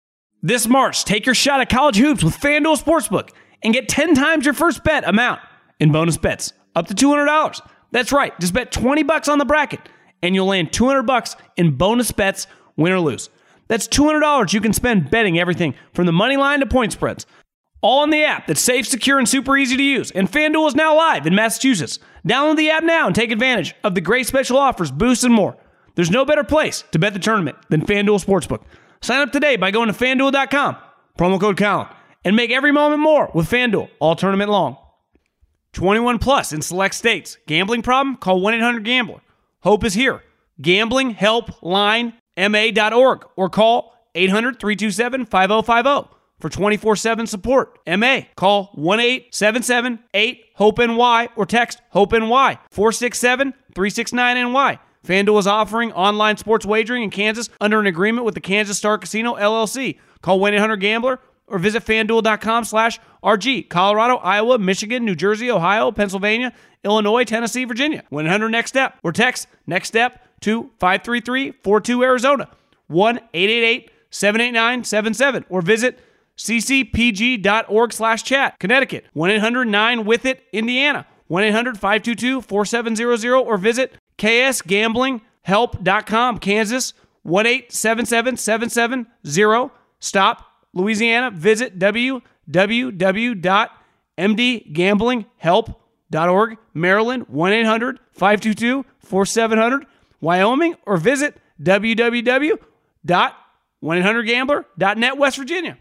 This March, take your shot at college hoops with FanDuel Sportsbook and get ten times your first bet amount in bonus bets, up to two hundred dollars. That's right. Just bet twenty bucks on the bracket, and you'll land two hundred bucks in bonus bets, win or lose. That's two hundred dollars you can spend betting everything from the money line to point spreads. All in the app that's safe, secure, and super easy to use. And FanDuel is now live in Massachusetts. Download the app now and take advantage of the great special offers, boosts, and more. There's no better place to bet the tournament than FanDuel Sportsbook. Sign up today by going to FanDuel dot com, promo code Colin, and make every moment more with FanDuel all tournament long. twenty-one plus in select states. Gambling problem? Call one eight hundred gambler. Hope is here. Gambling Help Line M A dot org or call eight hundred, three two seven, five oh five oh for twenty-four seven support. M A. Call one eight seven seven eight hope N Y or text HOPE-NY four six seven, three six nine N Y. FanDuel is offering online sports wagering in Kansas under an agreement with the Kansas Star Casino, L L C. Call one eight hundred gambler or visit FanDuel dot com slash R G. Colorado, Iowa, Michigan, New Jersey, Ohio, Pennsylvania, Illinois, Tennessee, Virginia. one eight hundred next step or text next step to five three three four two Arizona. one eight eight eight seven eight nine seven seven or visit c c p g dot org slash chat. Connecticut, one eight hundred nine with it, Indiana, one eight hundred five two two four seven zero zero or visit k s gambling help dot com. Kansas, one eight seven seven seven seven zero. Stop, Louisiana, visit w w w dot m d gambling help dot org. Maryland, one eight hundred five two two four seven zero zero. Wyoming, or visit w w w dot one eight hundred gambler dot net. West Virginia.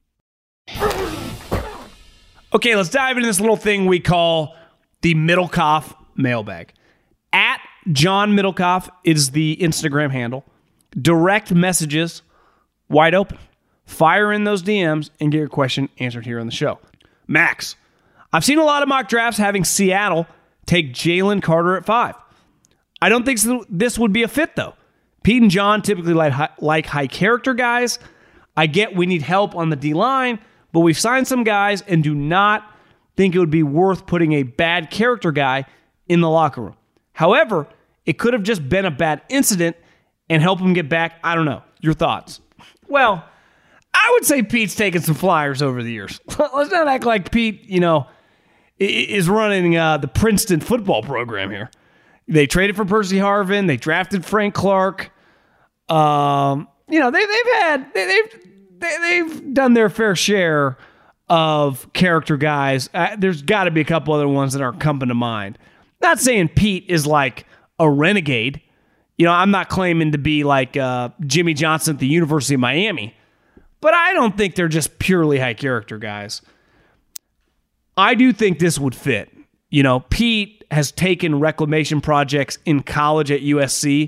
Okay, let's dive into this little thing we call the Middlecoff mailbag. At John Middlecoff is the Instagram handle. Direct messages, wide open. Fire in those D Ms and get your question answered here on the show. Max, I've seen a lot of mock drafts having Seattle take Jalen Carter at five. I don't think this would be a fit, though. Pete and John typically like high, like high character guys. I get we need help on the D-line, but we've signed some guys and do not think it would be worth putting a bad character guy in the locker room. However, it could have just been a bad incident and help him get back. I don't know. Your thoughts? Well, I would say Pete's taken some flyers over the years. Let's not act like Pete, you know, is running uh, the Princeton football program here. They traded for Percy Harvin. They drafted Frank Clark. Um, you know, they, they've had they, they've they, they've done their fair share of character guys. Uh, there's got to be a couple other ones that aren't coming to mind. Not saying Pete is like a renegade. You know, I'm not claiming to be like uh, Jimmy Johnson at the University of Miami, but I don't think they're just purely high character guys. I do think this would fit. You know, Pete has taken reclamation projects in college at U S C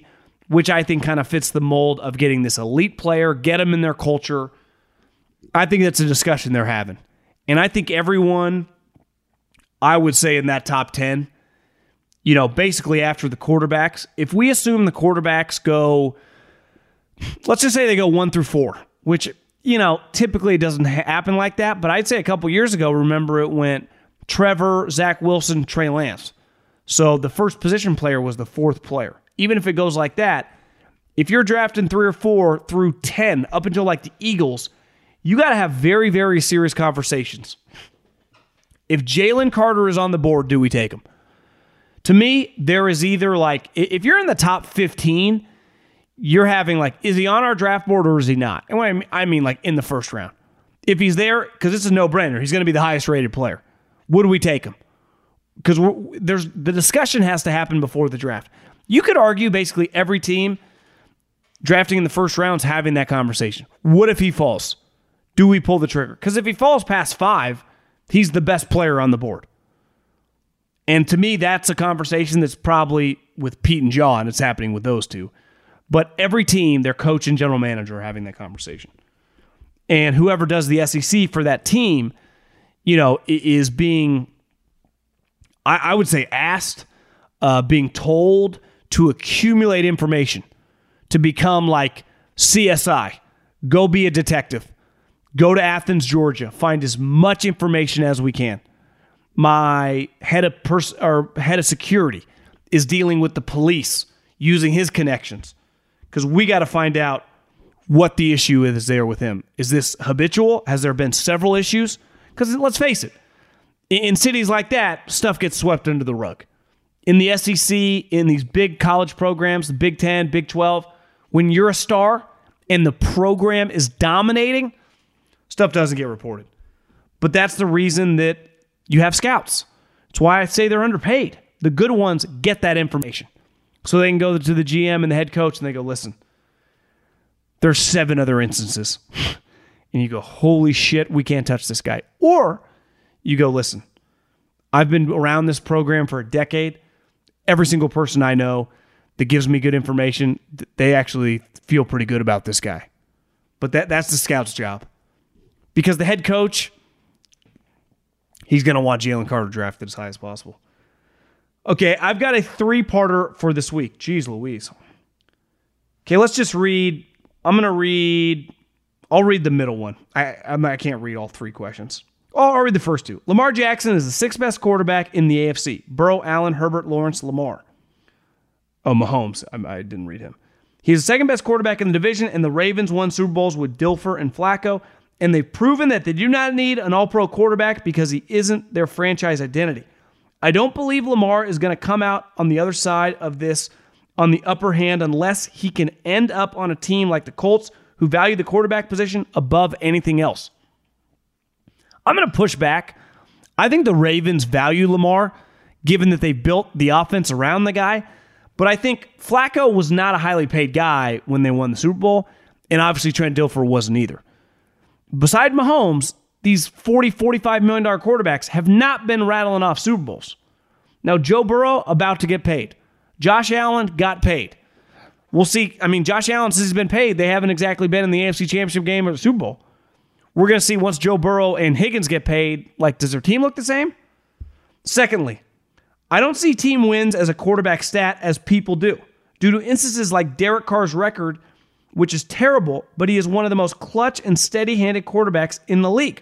which I think kind of fits the mold of getting this elite player, get them in their culture. I think that's a discussion they're having. And I think everyone, I would say in that top ten, you know, basically after the quarterbacks, if we assume the quarterbacks go, let's just say they go one through four, which, you know, typically it doesn't happen like that. But I'd say a couple years ago, remember it went Trevor, Zach Wilson, Trey Lance. So the first position player was the fourth player. Even if it goes like that, if you're drafting three or four through ten up until like the Eagles, you got to have very, very serious conversations. If Jalen Carter is on the board, do we take him? To me, there is either like, if you're in the top fifteen, you're having like, is he on our draft board or is he not? And what I mean, I mean like in the first round. If he's there, because it's a no-brainer, he's going to be the highest rated player. Would we take him? Because there's the discussion has to happen before the draft. You could argue basically every team drafting in the first round is having that conversation. What if he falls? Do we pull the trigger? Because if he falls past five, he's the best player on the board. And to me, that's a conversation that's probably with Pete and John. It's happening with those two. But every team, their coach and general manager are having that conversation. And whoever does the S E C for that team, you know, is being, I, I would say, asked, uh, being told to accumulate information, to become like C S I. Go be a detective. Go to Athens, Georgia. Find as much information as we can. My head of pers- or head of security is dealing with the police using his connections because we got to find out what the issue is there with him. Is this habitual? Has there been several issues? Because let's face it, in cities like that, stuff gets swept under the rug. In the S E C, in these big college programs, the Big Ten, Big twelve, when you're a star and the program is dominating, stuff doesn't get reported. But that's the reason that you have scouts. That's why I say they're underpaid. The good ones get that information. So they can go to the G M and the head coach and they go, listen, there's seven other instances. And you go, holy shit, we can't touch this guy. Or you go, listen, I've been around this program for a decade. Every single person I know that gives me good information, they actually feel pretty good about this guy. But that that's the scout's job. Because the head coach, he's going to want Jalen Carter drafted as high as possible. Okay, I've got a three-parter for this week. Jeez Louise. Okay, let's just read. I'm going to read. I'll read the middle one. I I'm, I can't read all three questions. Oh, I'll read the first two. Lamar Jackson is the sixth best quarterback in the A F C. Burrow, Allen, Herbert, Lawrence, Lamar. Oh, Mahomes. I, I didn't read him. He's the second best quarterback in the division, and the Ravens won Super Bowls with Dilfer and Flacco, and they've proven that they do not need an all-pro quarterback because he isn't their franchise identity. I don't believe Lamar is going to come out on the other side of this on the upper hand unless he can end up on a team like the Colts who value the quarterback position above anything else. I'm going to push back. I think the Ravens value Lamar, given that they built the offense around the guy. But I think Flacco was not a highly paid guy when they won the Super Bowl, and obviously Trent Dilfer wasn't either. Beside Mahomes, these forty, forty-five million dollars quarterbacks have not been rattling off Super Bowls. Now, Joe Burrow, about to get paid. Josh Allen got paid. We'll see. I mean, Josh Allen, since he's been paid, they haven't exactly been in the A F C Championship game or the Super Bowl. We're going to see once Joe Burrow and Higgins get paid, like, does their team look the same? Secondly, I don't see team wins as a quarterback stat as people do, due to instances like Derek Carr's record, which is terrible, but he is one of the most clutch and steady-handed quarterbacks in the league.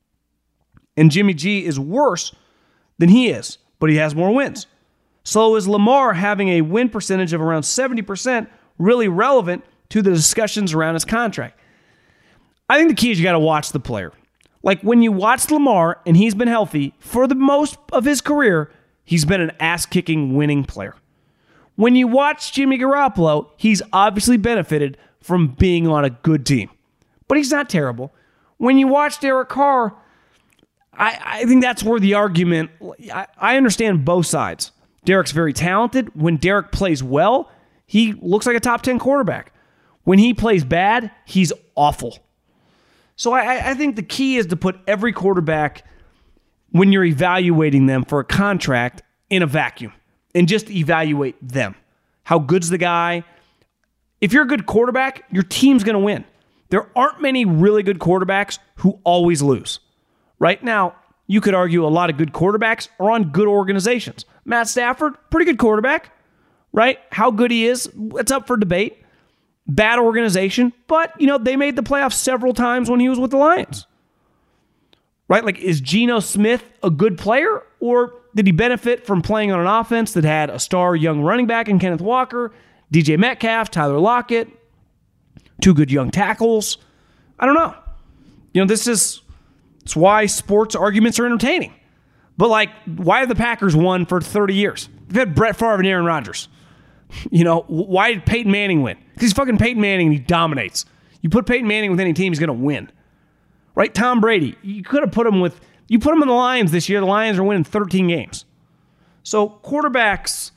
And Jimmy G is worse than he is, but he has more wins. So is Lamar having a win percentage of around seventy percent really relevant to the discussions around his contract? I think the key is you got to watch the player. Like when you watch Lamar and he's been healthy for the most of his career, he's been an ass-kicking winning player. When you watch Jimmy Garoppolo, he's obviously benefited from being on a good team. But he's not terrible. When you watch Derek Carr, I, I think that's where the argument, I, I understand both sides. Derek's very talented. When Derek plays well, he looks like a top ten quarterback. When he plays bad, he's awful. So I, I think the key is to put every quarterback, when you're evaluating them for a contract, in a vacuum and just evaluate them. How good's the guy? If you're a good quarterback, your team's going to win. There aren't many really good quarterbacks who always lose. Right now, you could argue a lot of good quarterbacks are on good organizations. Matt Stafford, pretty good quarterback, right? How good he is, it's up for debate. Bad organization, but, you know, they made the playoffs several times when he was with the Lions. Right? Like, is Geno Smith a good player, or did he benefit from playing on an offense that had a star young running back in Kenneth Walker, D J Metcalf, Tyler Lockett, two good young tackles? I don't know. You know, this is it's why sports arguments are entertaining. But, like, why have the Packers won for thirty years? They've had Brett Favre and Aaron Rodgers. You know, why did Peyton Manning win? Because he's fucking Peyton Manning and he dominates. You put Peyton Manning with any team, he's going to win. Right? Tom Brady, you could have put him with, you put him in the Lions this year. The Lions are winning thirteen games. So quarterbacks,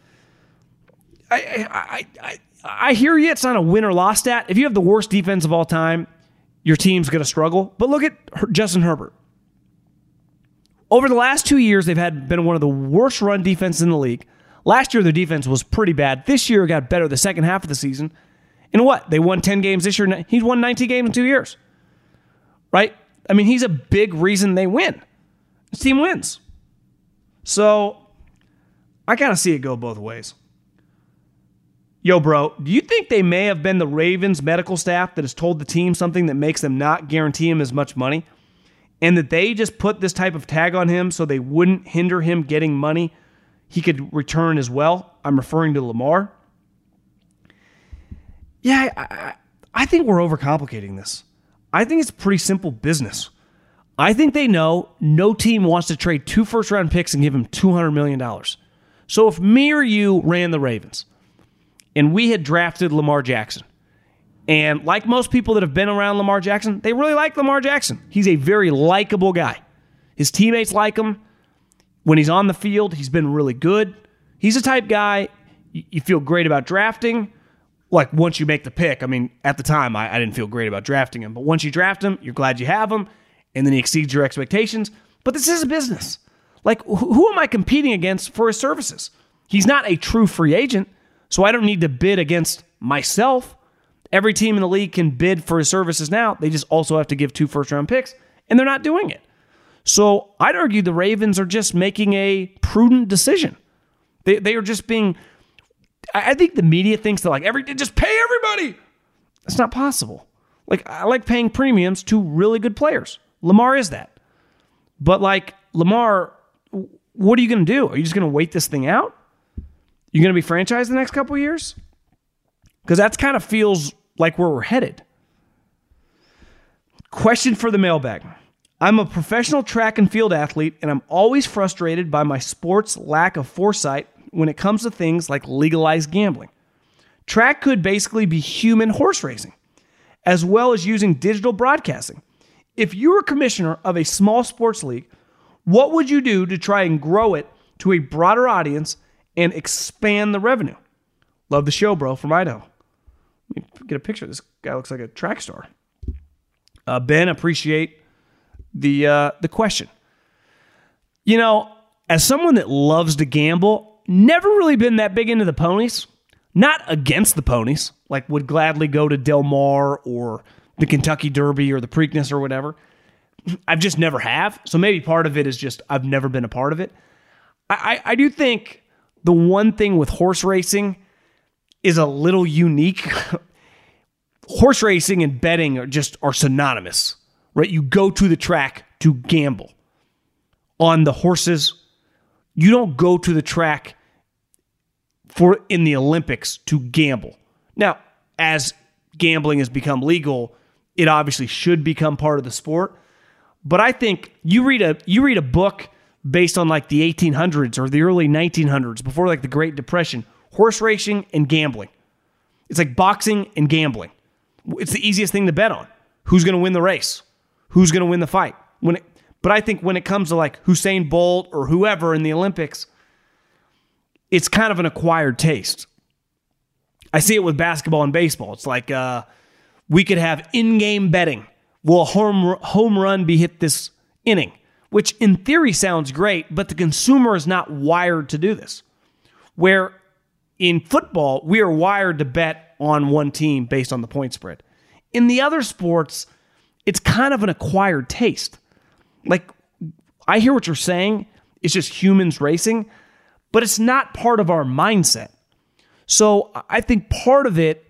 I, I, I, I hear you. It's not a win or loss stat. If you have the worst defense of all time, your team's going to struggle. But look at Justin Herbert. Over the last two years, they've had been one of the worst run defenses in the league. Last year, their defense was pretty bad. This year, it got better the second half of the season. And what? They won ten games this year. He's won nineteen games in two years. Right? I mean, he's a big reason they win. His team wins. So, I kind of see it go both ways. Yo, bro, do you think they may have been the Ravens medical staff that has told the team something that makes them not guarantee him as much money? And that they just put this type of tag on him so they wouldn't hinder him getting money he could return as well? I'm referring to Lamar. Yeah, I, I think we're overcomplicating this. I think it's pretty simple business. I think they know no team wants to trade two first-round picks and give him two hundred million dollars. So if me or you ran the Ravens and we had drafted Lamar Jackson, and like most people that have been around Lamar Jackson, they really like Lamar Jackson. He's a very likable guy. His teammates like him. When he's on the field, he's been really good. He's the type guy you feel great about drafting. Like, once you make the pick, I mean, at the time, I, I didn't feel great about drafting him. But once you draft him, you're glad you have him, and then he exceeds your expectations. But this is a business. Like, wh- who am I competing against for his services? He's not a true free agent, so I don't need to bid against myself. Every team in the league can bid for his services now. They just also have to give two first-round picks, and they're not doing it. So I'd argue the Ravens are just making a prudent decision. They they are just being... I think the media thinks that, like, every just pay everybody. That's not possible. Like, I like paying premiums to really good players. Lamar is that. But, like, Lamar, what are you going to do? Are you just going to wait this thing out? You're going to be franchised the next couple of years? Because that kind of feels like where we're headed. Question for the mailbag. I'm a professional track and field athlete, and I'm always frustrated by my sport's lack of foresight when it comes to things like legalized gambling. Track could basically be human horse racing, as well as using digital broadcasting. If you were commissioner of a small sports league, what would you do to try and grow it to a broader audience and expand the revenue? Love the show, bro, from Idaho. Let me get a picture. This guy looks like a track star. Uh, Ben, appreciate the uh, the question. You know, as someone that loves to gamble, never really been that big into the ponies. Not against the ponies. Like, would gladly go to Del Mar or the Kentucky Derby or the Preakness or whatever. I've just never have. So maybe part of it is just I've never been a part of it. I, I, I do think the one thing with horse racing is a little unique. Horse racing and betting are just are synonymous, right? You go to the track to gamble on the horses. You don't go to the track for in the Olympics to gamble. Now, as gambling has become legal, it obviously should become part of the sport. But I think you read a you read a book based on like the eighteen hundreds or the early nineteen hundreds, before like the Great Depression, horse racing and gambling. It's like boxing and gambling. It's the easiest thing to bet on. Who's going to win the race? Who's going to win the fight? When it, but I think when it comes to like Usain Bolt or whoever in the Olympics, it's kind of an acquired taste. I see it with basketball and baseball. It's like uh, we could have in-game betting. Will a home, home run be hit this inning? Which in theory sounds great, but the consumer is not wired to do this. Where in football, we are wired to bet on one team based on the point spread. In the other sports, it's kind of an acquired taste. Like, I hear what you're saying. It's just humans racing, but it's not part of our mindset. So I think part of it,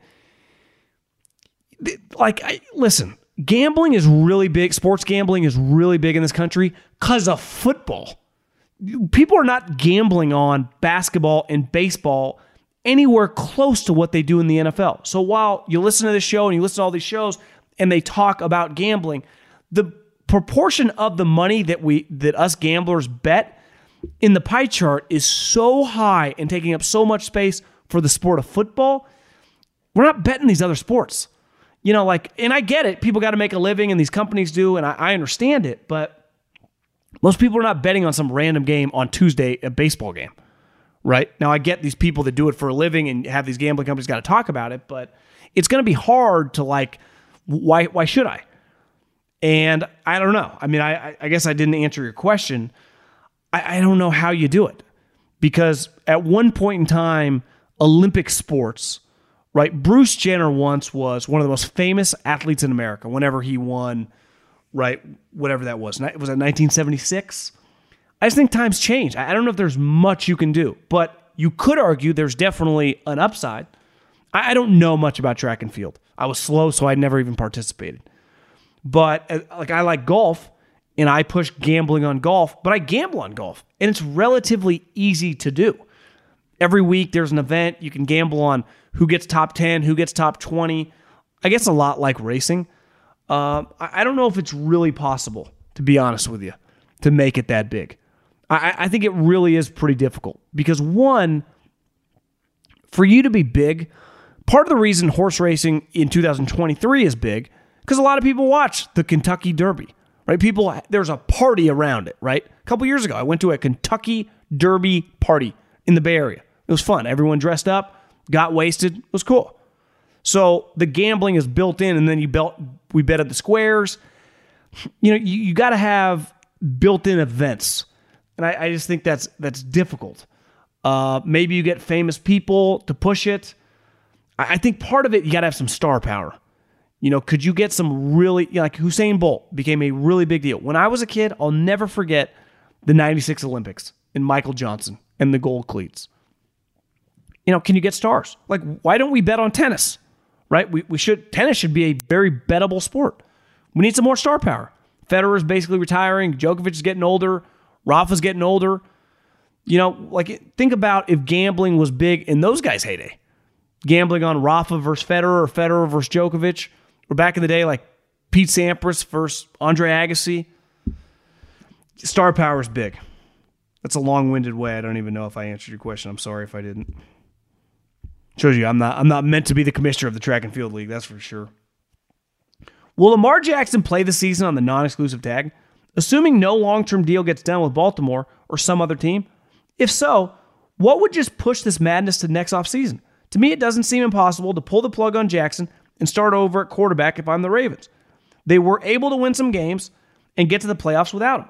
like, I, listen, gambling is really big. Sports gambling is really big in this country because of football. People are not gambling on basketball and baseball anywhere close to what they do in the N F L. So while you listen to this show and you listen to all these shows and they talk about gambling, the proportion of the money that we that us gamblers bet in the pie chart is so high and taking up so much space for the sport of football. We're not betting these other sports. You know, like, and I get it. People got to make a living and these companies do, and I, I understand it, but most people are not betting on some random game on Tuesday, a baseball game, right? Now, I get these people that do it for a living and have these gambling companies got to talk about it, but it's going to be hard to, like, why why should I? And I don't know. I mean, I, I guess I didn't answer your question. I, I don't know how you do it. Because at one point in time, Olympic sports, right? Bruce Jenner once was one of the most famous athletes in America whenever he won, right? Whatever that was. Was it nineteen seventy-six? I just think times change. I don't know if there's much you can do, but you could argue there's definitely an upside. I don't know much about track and field. I was slow, so I never even participated. But like, I like golf, and I push gambling on golf, but I gamble on golf, and it's relatively easy to do. Every week there's an event. You can gamble on who gets top ten, who gets top twenty. I guess a lot like racing. Uh, I don't know if it's really possible, to be honest with you, to make it that big. I, I think it really is pretty difficult because, one, for you to be big, part of the reason horse racing in two thousand twenty-three is big because a lot of people watch the Kentucky Derby, right? People, there's a party around it, right? A couple years ago, I went to a Kentucky Derby party in the Bay Area. It was fun. Everyone dressed up, got wasted. It was cool. So the gambling is built in, and then you bet, we bet at the squares. You know, you, you got to have built-in events, and I, I just think that's that's difficult. Uh, maybe you get famous people to push it. I, I think part of it, you got to have some star power. You know, could you get some really, you know, like Usain Bolt became a really big deal. When I was a kid, I'll never forget the ninety-six Olympics and Michael Johnson and the gold cleats. You know, can you get stars? Like, why don't we bet on tennis? Right? We we should tennis should be a very bettable sport. We need some more star power. Federer's basically retiring. Djokovic is getting older. Rafa's getting older. You know, like, think about if gambling was big in those guys' heyday. Gambling on Rafa versus Federer or Federer versus Djokovic. Or back in the day, like Pete Sampras versus Andre Agassi. Star power is big. That's a long-winded way. I don't even know if I answered your question. I'm sorry if I didn't. Shows you I'm not I'm not meant to be the commissioner of the track and field league, that's for sure. Will Lamar Jackson play the season on the non-exclusive tag, assuming no long-term deal gets done with Baltimore or some other team? If so, what would just push this madness to next offseason? To me, it doesn't seem impossible to pull the plug on Jackson and start over at quarterback if I'm the Ravens. They were able to win some games and get to the playoffs without him.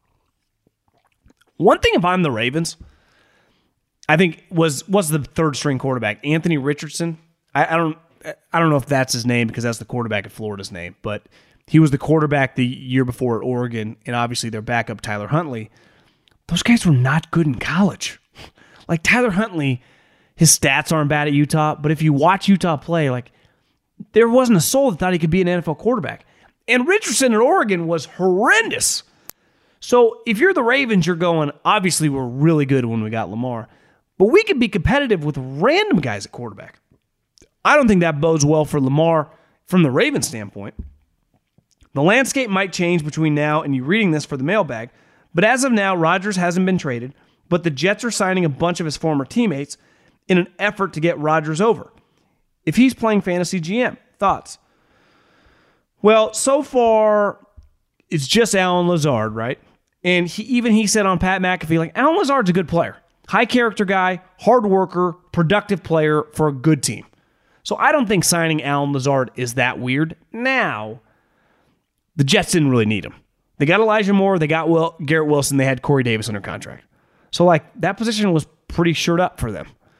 One thing if I'm the Ravens, I think was was the third string quarterback, Anthony Richardson. I, I don't I don't know if that's his name because that's the quarterback at Florida's name, but he was the quarterback the year before at Oregon, and obviously their backup Tyler Huntley. Those guys were not good in college. Like Tyler Huntley, his stats aren't bad at Utah, but if you watch Utah play, like there wasn't a soul that thought he could be an N F L quarterback. And Richardson at Oregon was horrendous. So if you're the Ravens, you're going, obviously we're really good when we got Lamar, but we could be competitive with random guys at quarterback. I don't think that bodes well for Lamar from the Ravens standpoint. The landscape might change between now and you reading this for the mailbag, but as of now, Rodgers hasn't been traded, but the Jets are signing a bunch of his former teammates in an effort to get Rodgers over. If he's playing fantasy G M, thoughts? Well, so far, it's just Allen Lazard, right? And he, even he said on Pat McAfee, like, Allen Lazard's a good player. High character guy, hard worker, productive player for a good team. So I don't think signing Allen Lazard is that weird. Now, the Jets didn't really need him. They got Elijah Moore, they got Will, Garrett Wilson, they had Corey Davis under contract. So, like, that position was pretty shored up for them.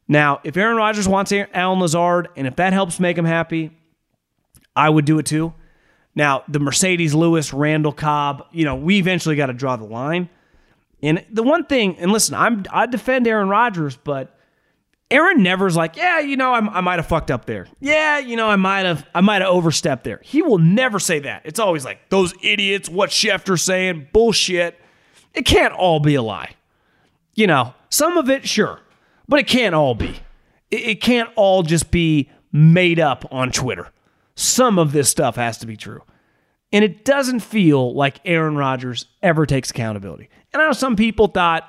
Now, if Aaron Rodgers wants Allen Lazard, and if that helps make him happy, I would do it too. Now, the Mercedes Lewis, Randall Cobb, you know, we eventually got to draw the line. And the one thing, and listen, I'm, I defend Aaron Rodgers, but Aaron never's like, yeah, you know, I'm, I might have fucked up there. Yeah, you know, I might have I might have overstepped there. He will never say that. It's always like, those idiots, what Schefter's saying, bullshit. It can't all be a lie. You know, some of it, sure, but it can't all be. It, it can't all just be made up on Twitter. Some of this stuff has to be true. And it doesn't feel like Aaron Rodgers ever takes accountability. And I know some people thought,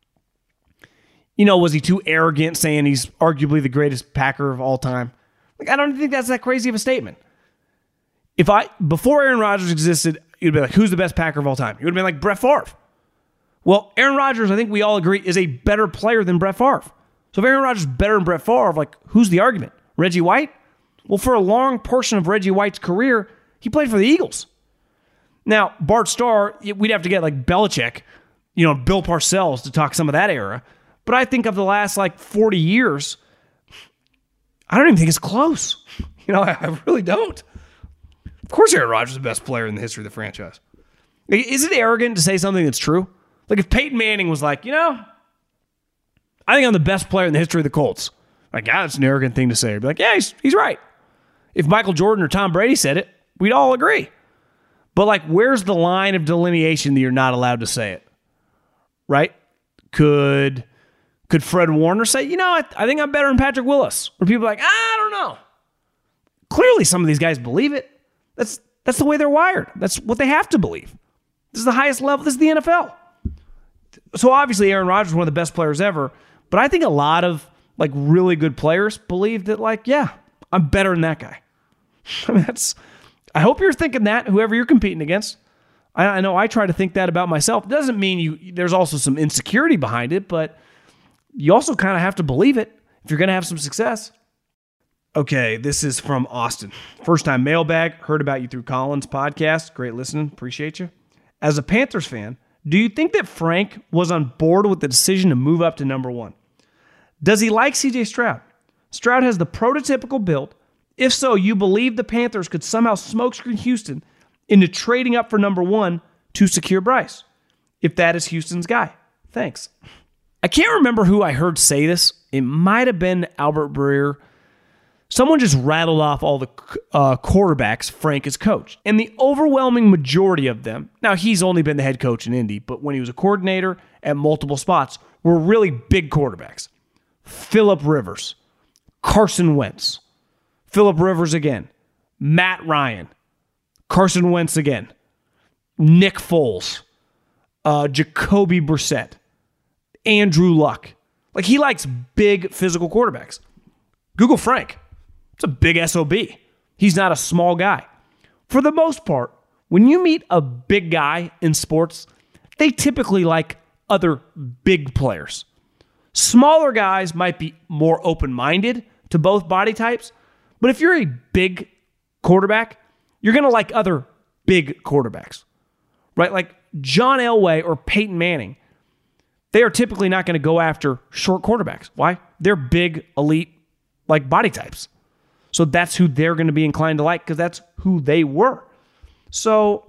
you know, was he too arrogant saying he's arguably the greatest Packer of all time? Like, I don't think that's that crazy of a statement. If I, before Aaron Rodgers existed, you'd be like, who's the best Packer of all time? You would have been like Brett Favre. Well, Aaron Rodgers, I think we all agree, is a better player than Brett Favre. So if Aaron Rodgers is better than Brett Favre, like, who's the argument? Reggie White? Well, for a long portion of Reggie White's career, he played for the Eagles. Now, Bart Starr, we'd have to get like Belichick, you know, Bill Parcells to talk some of that era. But I think of the last like forty years, I don't even think it's close. You know, I, I really don't. Of course Aaron Rodgers is the best player in the history of the franchise. Like, is it arrogant to say something that's true? Like if Peyton Manning was like, you know, I think I'm the best player in the history of the Colts. Like, yeah, that's an arrogant thing to say. I'd be like, yeah, he's, he's right. If Michael Jordan or Tom Brady said it, we'd all agree. But like, where's the line of delineation that you're not allowed to say it? Right? Could could Fred Warner say, you know, I, I think I'm better than Patrick Willis? Or people are like, I don't know. Clearly some of these guys believe it. That's that's the way they're wired. That's what they have to believe. This is the highest level. This is the N F L. So obviously Aaron Rodgers is one of the best players ever. But I think a lot of like really good players believe that like, yeah, I'm better than that guy. I mean, that's, I hope you're thinking that, whoever you're competing against. I, I know I try to think that about myself. It doesn't mean you, there's also some insecurity behind it, but you also kind of have to believe it if you're going to have some success. Okay, this is from Austin. First time mailbag, heard about you through Colin's podcast. Great listening, appreciate you. As a Panthers fan, do you think that Frank was on board with the decision to move up to number one? Does he like C J Stroud? Stroud has the prototypical build. If so, you believe the Panthers could somehow smokescreen Houston into trading up for number one to secure Bryce, if that is Houston's guy. Thanks. I can't remember who I heard say this. It might have been Albert Breer. Someone just rattled off all the uh, quarterbacks Frank has coached. And the overwhelming majority of them, now he's only been the head coach in Indy, but when he was a coordinator at multiple spots, were really big quarterbacks. Phillip Rivers, Carson Wentz, Phillip Rivers again, Matt Ryan, Carson Wentz again, Nick Foles, uh, Jacoby Brissett, Andrew Luck. Like, he likes big physical quarterbacks. Google Frank. It's a big S O B. He's not a small guy. For the most part, when you meet a big guy in sports, they typically like other big players. Smaller guys might be more open-minded to both body types, but if you're a big quarterback, you're going to like other big quarterbacks, right? Like John Elway or Peyton Manning, they are typically not going to go after short quarterbacks. Why? They're big, elite, like body types. So that's who they're going to be inclined to like because that's who they were. So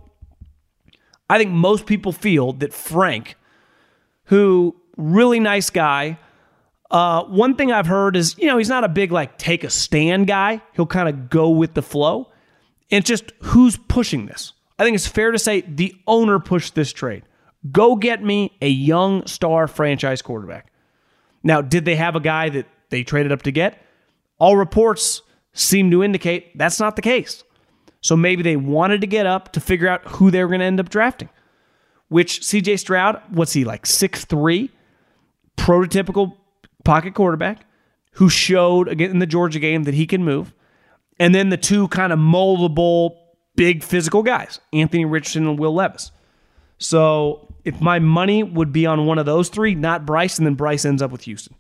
I think most people feel that Frank, who really nice guy, uh, one thing I've heard is, you know, he's not a big like take a stand guy. He'll kind of go with the flow. And it's just who's pushing this. I think it's fair to say the owner pushed this trade. Go get me a young star franchise quarterback. Now, did they have a guy that they traded up to get? All reports seem to indicate that's not the case. So maybe they wanted to get up to figure out who they were going to end up drafting. Which C J Stroud, what's he like, six three, prototypical pocket quarterback who showed again in the Georgia game that he can move. And then the two kind of moldable, big physical guys, Anthony Richardson and Will Levis. So if my money would be on one of those three, not Bryce, and then Bryce ends up with Houston.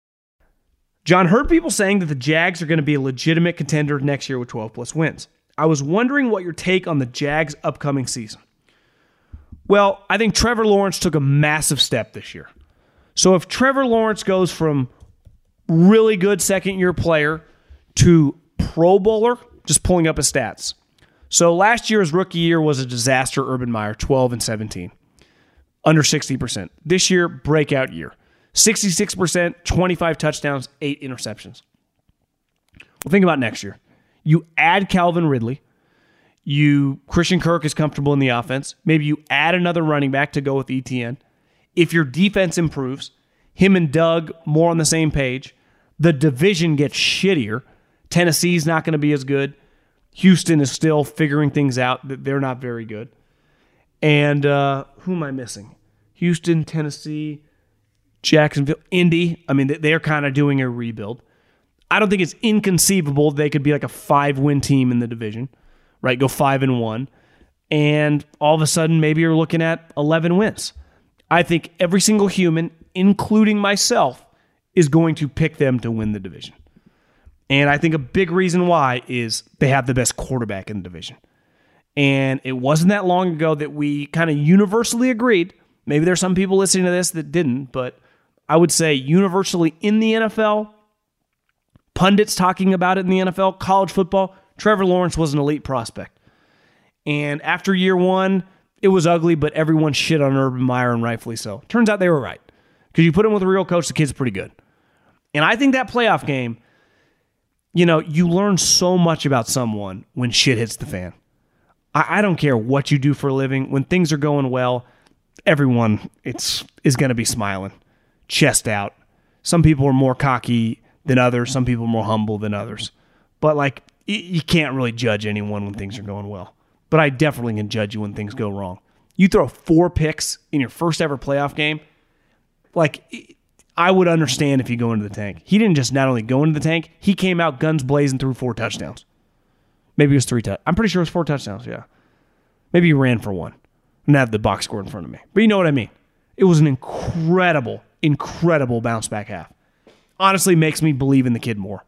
John, heard people saying that the Jags are going to be a legitimate contender next year with twelve plus wins. I was wondering what your take on the Jags' upcoming season. Well, I think Trevor Lawrence took a massive step this year. So if Trevor Lawrence goes from really good second-year player to Pro Bowler, just pulling up his stats. So last year's rookie year was a disaster, Urban Meyer, twelve and seventeen. Under sixty percent. This year, breakout year. sixty-six percent, twenty-five touchdowns, eight interceptions. Well, think about next year. You add Calvin Ridley. You Christian Kirk is comfortable in the offense. Maybe you add another running back to go with E T N. If your defense improves, him and Doug more on the same page, the division gets shittier. Tennessee's not going to be as good. Houston is still figuring things out. They're not very good. And uh, who am I missing? Houston, Tennessee, Jacksonville, Indy. I mean, they're kind of doing a rebuild. I don't think it's inconceivable they could be like a five-win team in the division, right? Go five and one, and all of a sudden maybe you're looking at eleven wins. I think every single human, including myself, is going to pick them to win the division. And I think a big reason why is they have the best quarterback in the division. And it wasn't that long ago that we kind of universally agreed. Maybe there's some people listening to this that didn't, but I would say universally in the N F L, pundits talking about it in the N F L, college football, Trevor Lawrence was an elite prospect. And after year one, it was ugly, but everyone shit on Urban Meyer, and rightfully so. Turns out they were right. Because you put him with a real coach, the kid's pretty good. And I think that playoff game, you know, you learn so much about someone when shit hits the fan. I, I don't care what you do for a living. When things are going well, everyone it's is going to be smiling, chest out. Some people are more cocky than others. Some people are more humble than others. But, like, y- you can't really judge anyone when things are going well. But I definitely can judge you when things go wrong. You throw four picks in your first ever playoff game, like, I would understand if you go into the tank. He didn't just not only go into the tank, he came out guns blazing, threw four touchdowns. Maybe it was three touchdowns. I'm pretty sure it was four touchdowns, yeah. Maybe he ran for one and had the box score in front of me. But you know what I mean. It was an incredible, incredible bounce back half. Honestly, makes me believe in the kid more.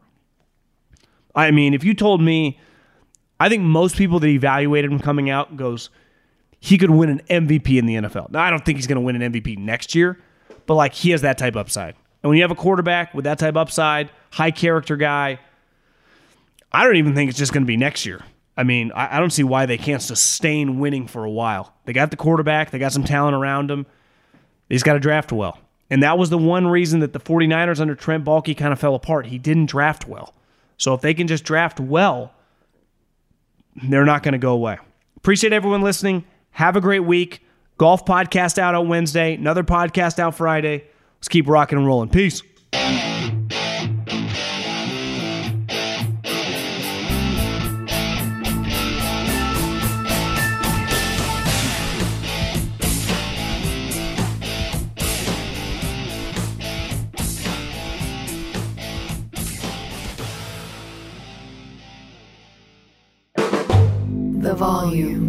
I mean, if you told me, I think most people that evaluated him coming out goes, he could win an M V P in the N F L. Now, I don't think he's going to win an M V P next year, but like he has that type of upside. And when you have a quarterback with that type of upside, high character guy, I don't even think it's just going to be next year. I mean, I, I don't see why they can't sustain winning for a while. They got the quarterback. They got some talent around him. They just got to draft well. And that was the one reason that the 49ers under Trent Baalke kind of fell apart. He didn't draft well. So if they can just draft well, they're not going to go away. Appreciate everyone listening. Have a great week. Golf podcast out on Wednesday. Another podcast out Friday. Let's keep rocking and rolling. Peace. The volume.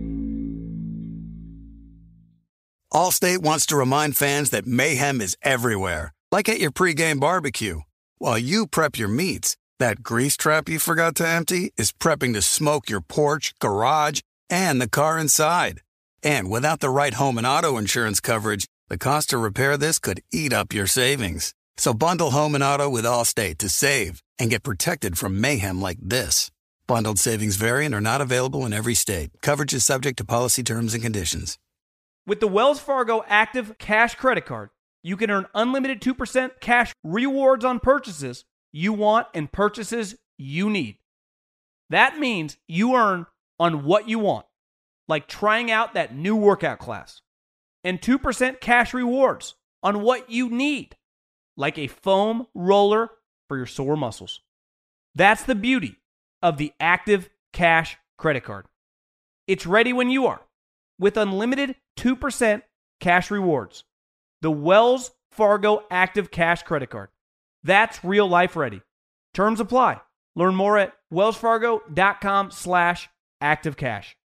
Allstate wants to remind fans that mayhem is everywhere, like at your pregame barbecue. While you prep your meats, that grease trap you forgot to empty is prepping to smoke your porch, garage, and the car inside. And without the right home and auto insurance coverage, the cost to repair this could eat up your savings. So bundle home and auto with Allstate to save and get protected from mayhem like this. Bundled savings vary and are not available in every state. Coverage is subject to policy terms and conditions. With the Wells Fargo Active Cash Credit Card, you can earn unlimited two percent cash rewards on purchases you want and purchases you need. That means you earn on what you want, like trying out that new workout class, and two percent cash rewards on what you need, like a foam roller for your sore muscles. That's the beauty of the Active Cash Credit Card. It's ready when you are, with unlimited two percent cash rewards. The Wells Fargo Active Cash Credit Card. That's real life ready. Terms apply. Learn more at wellsfargo.com slash activecash.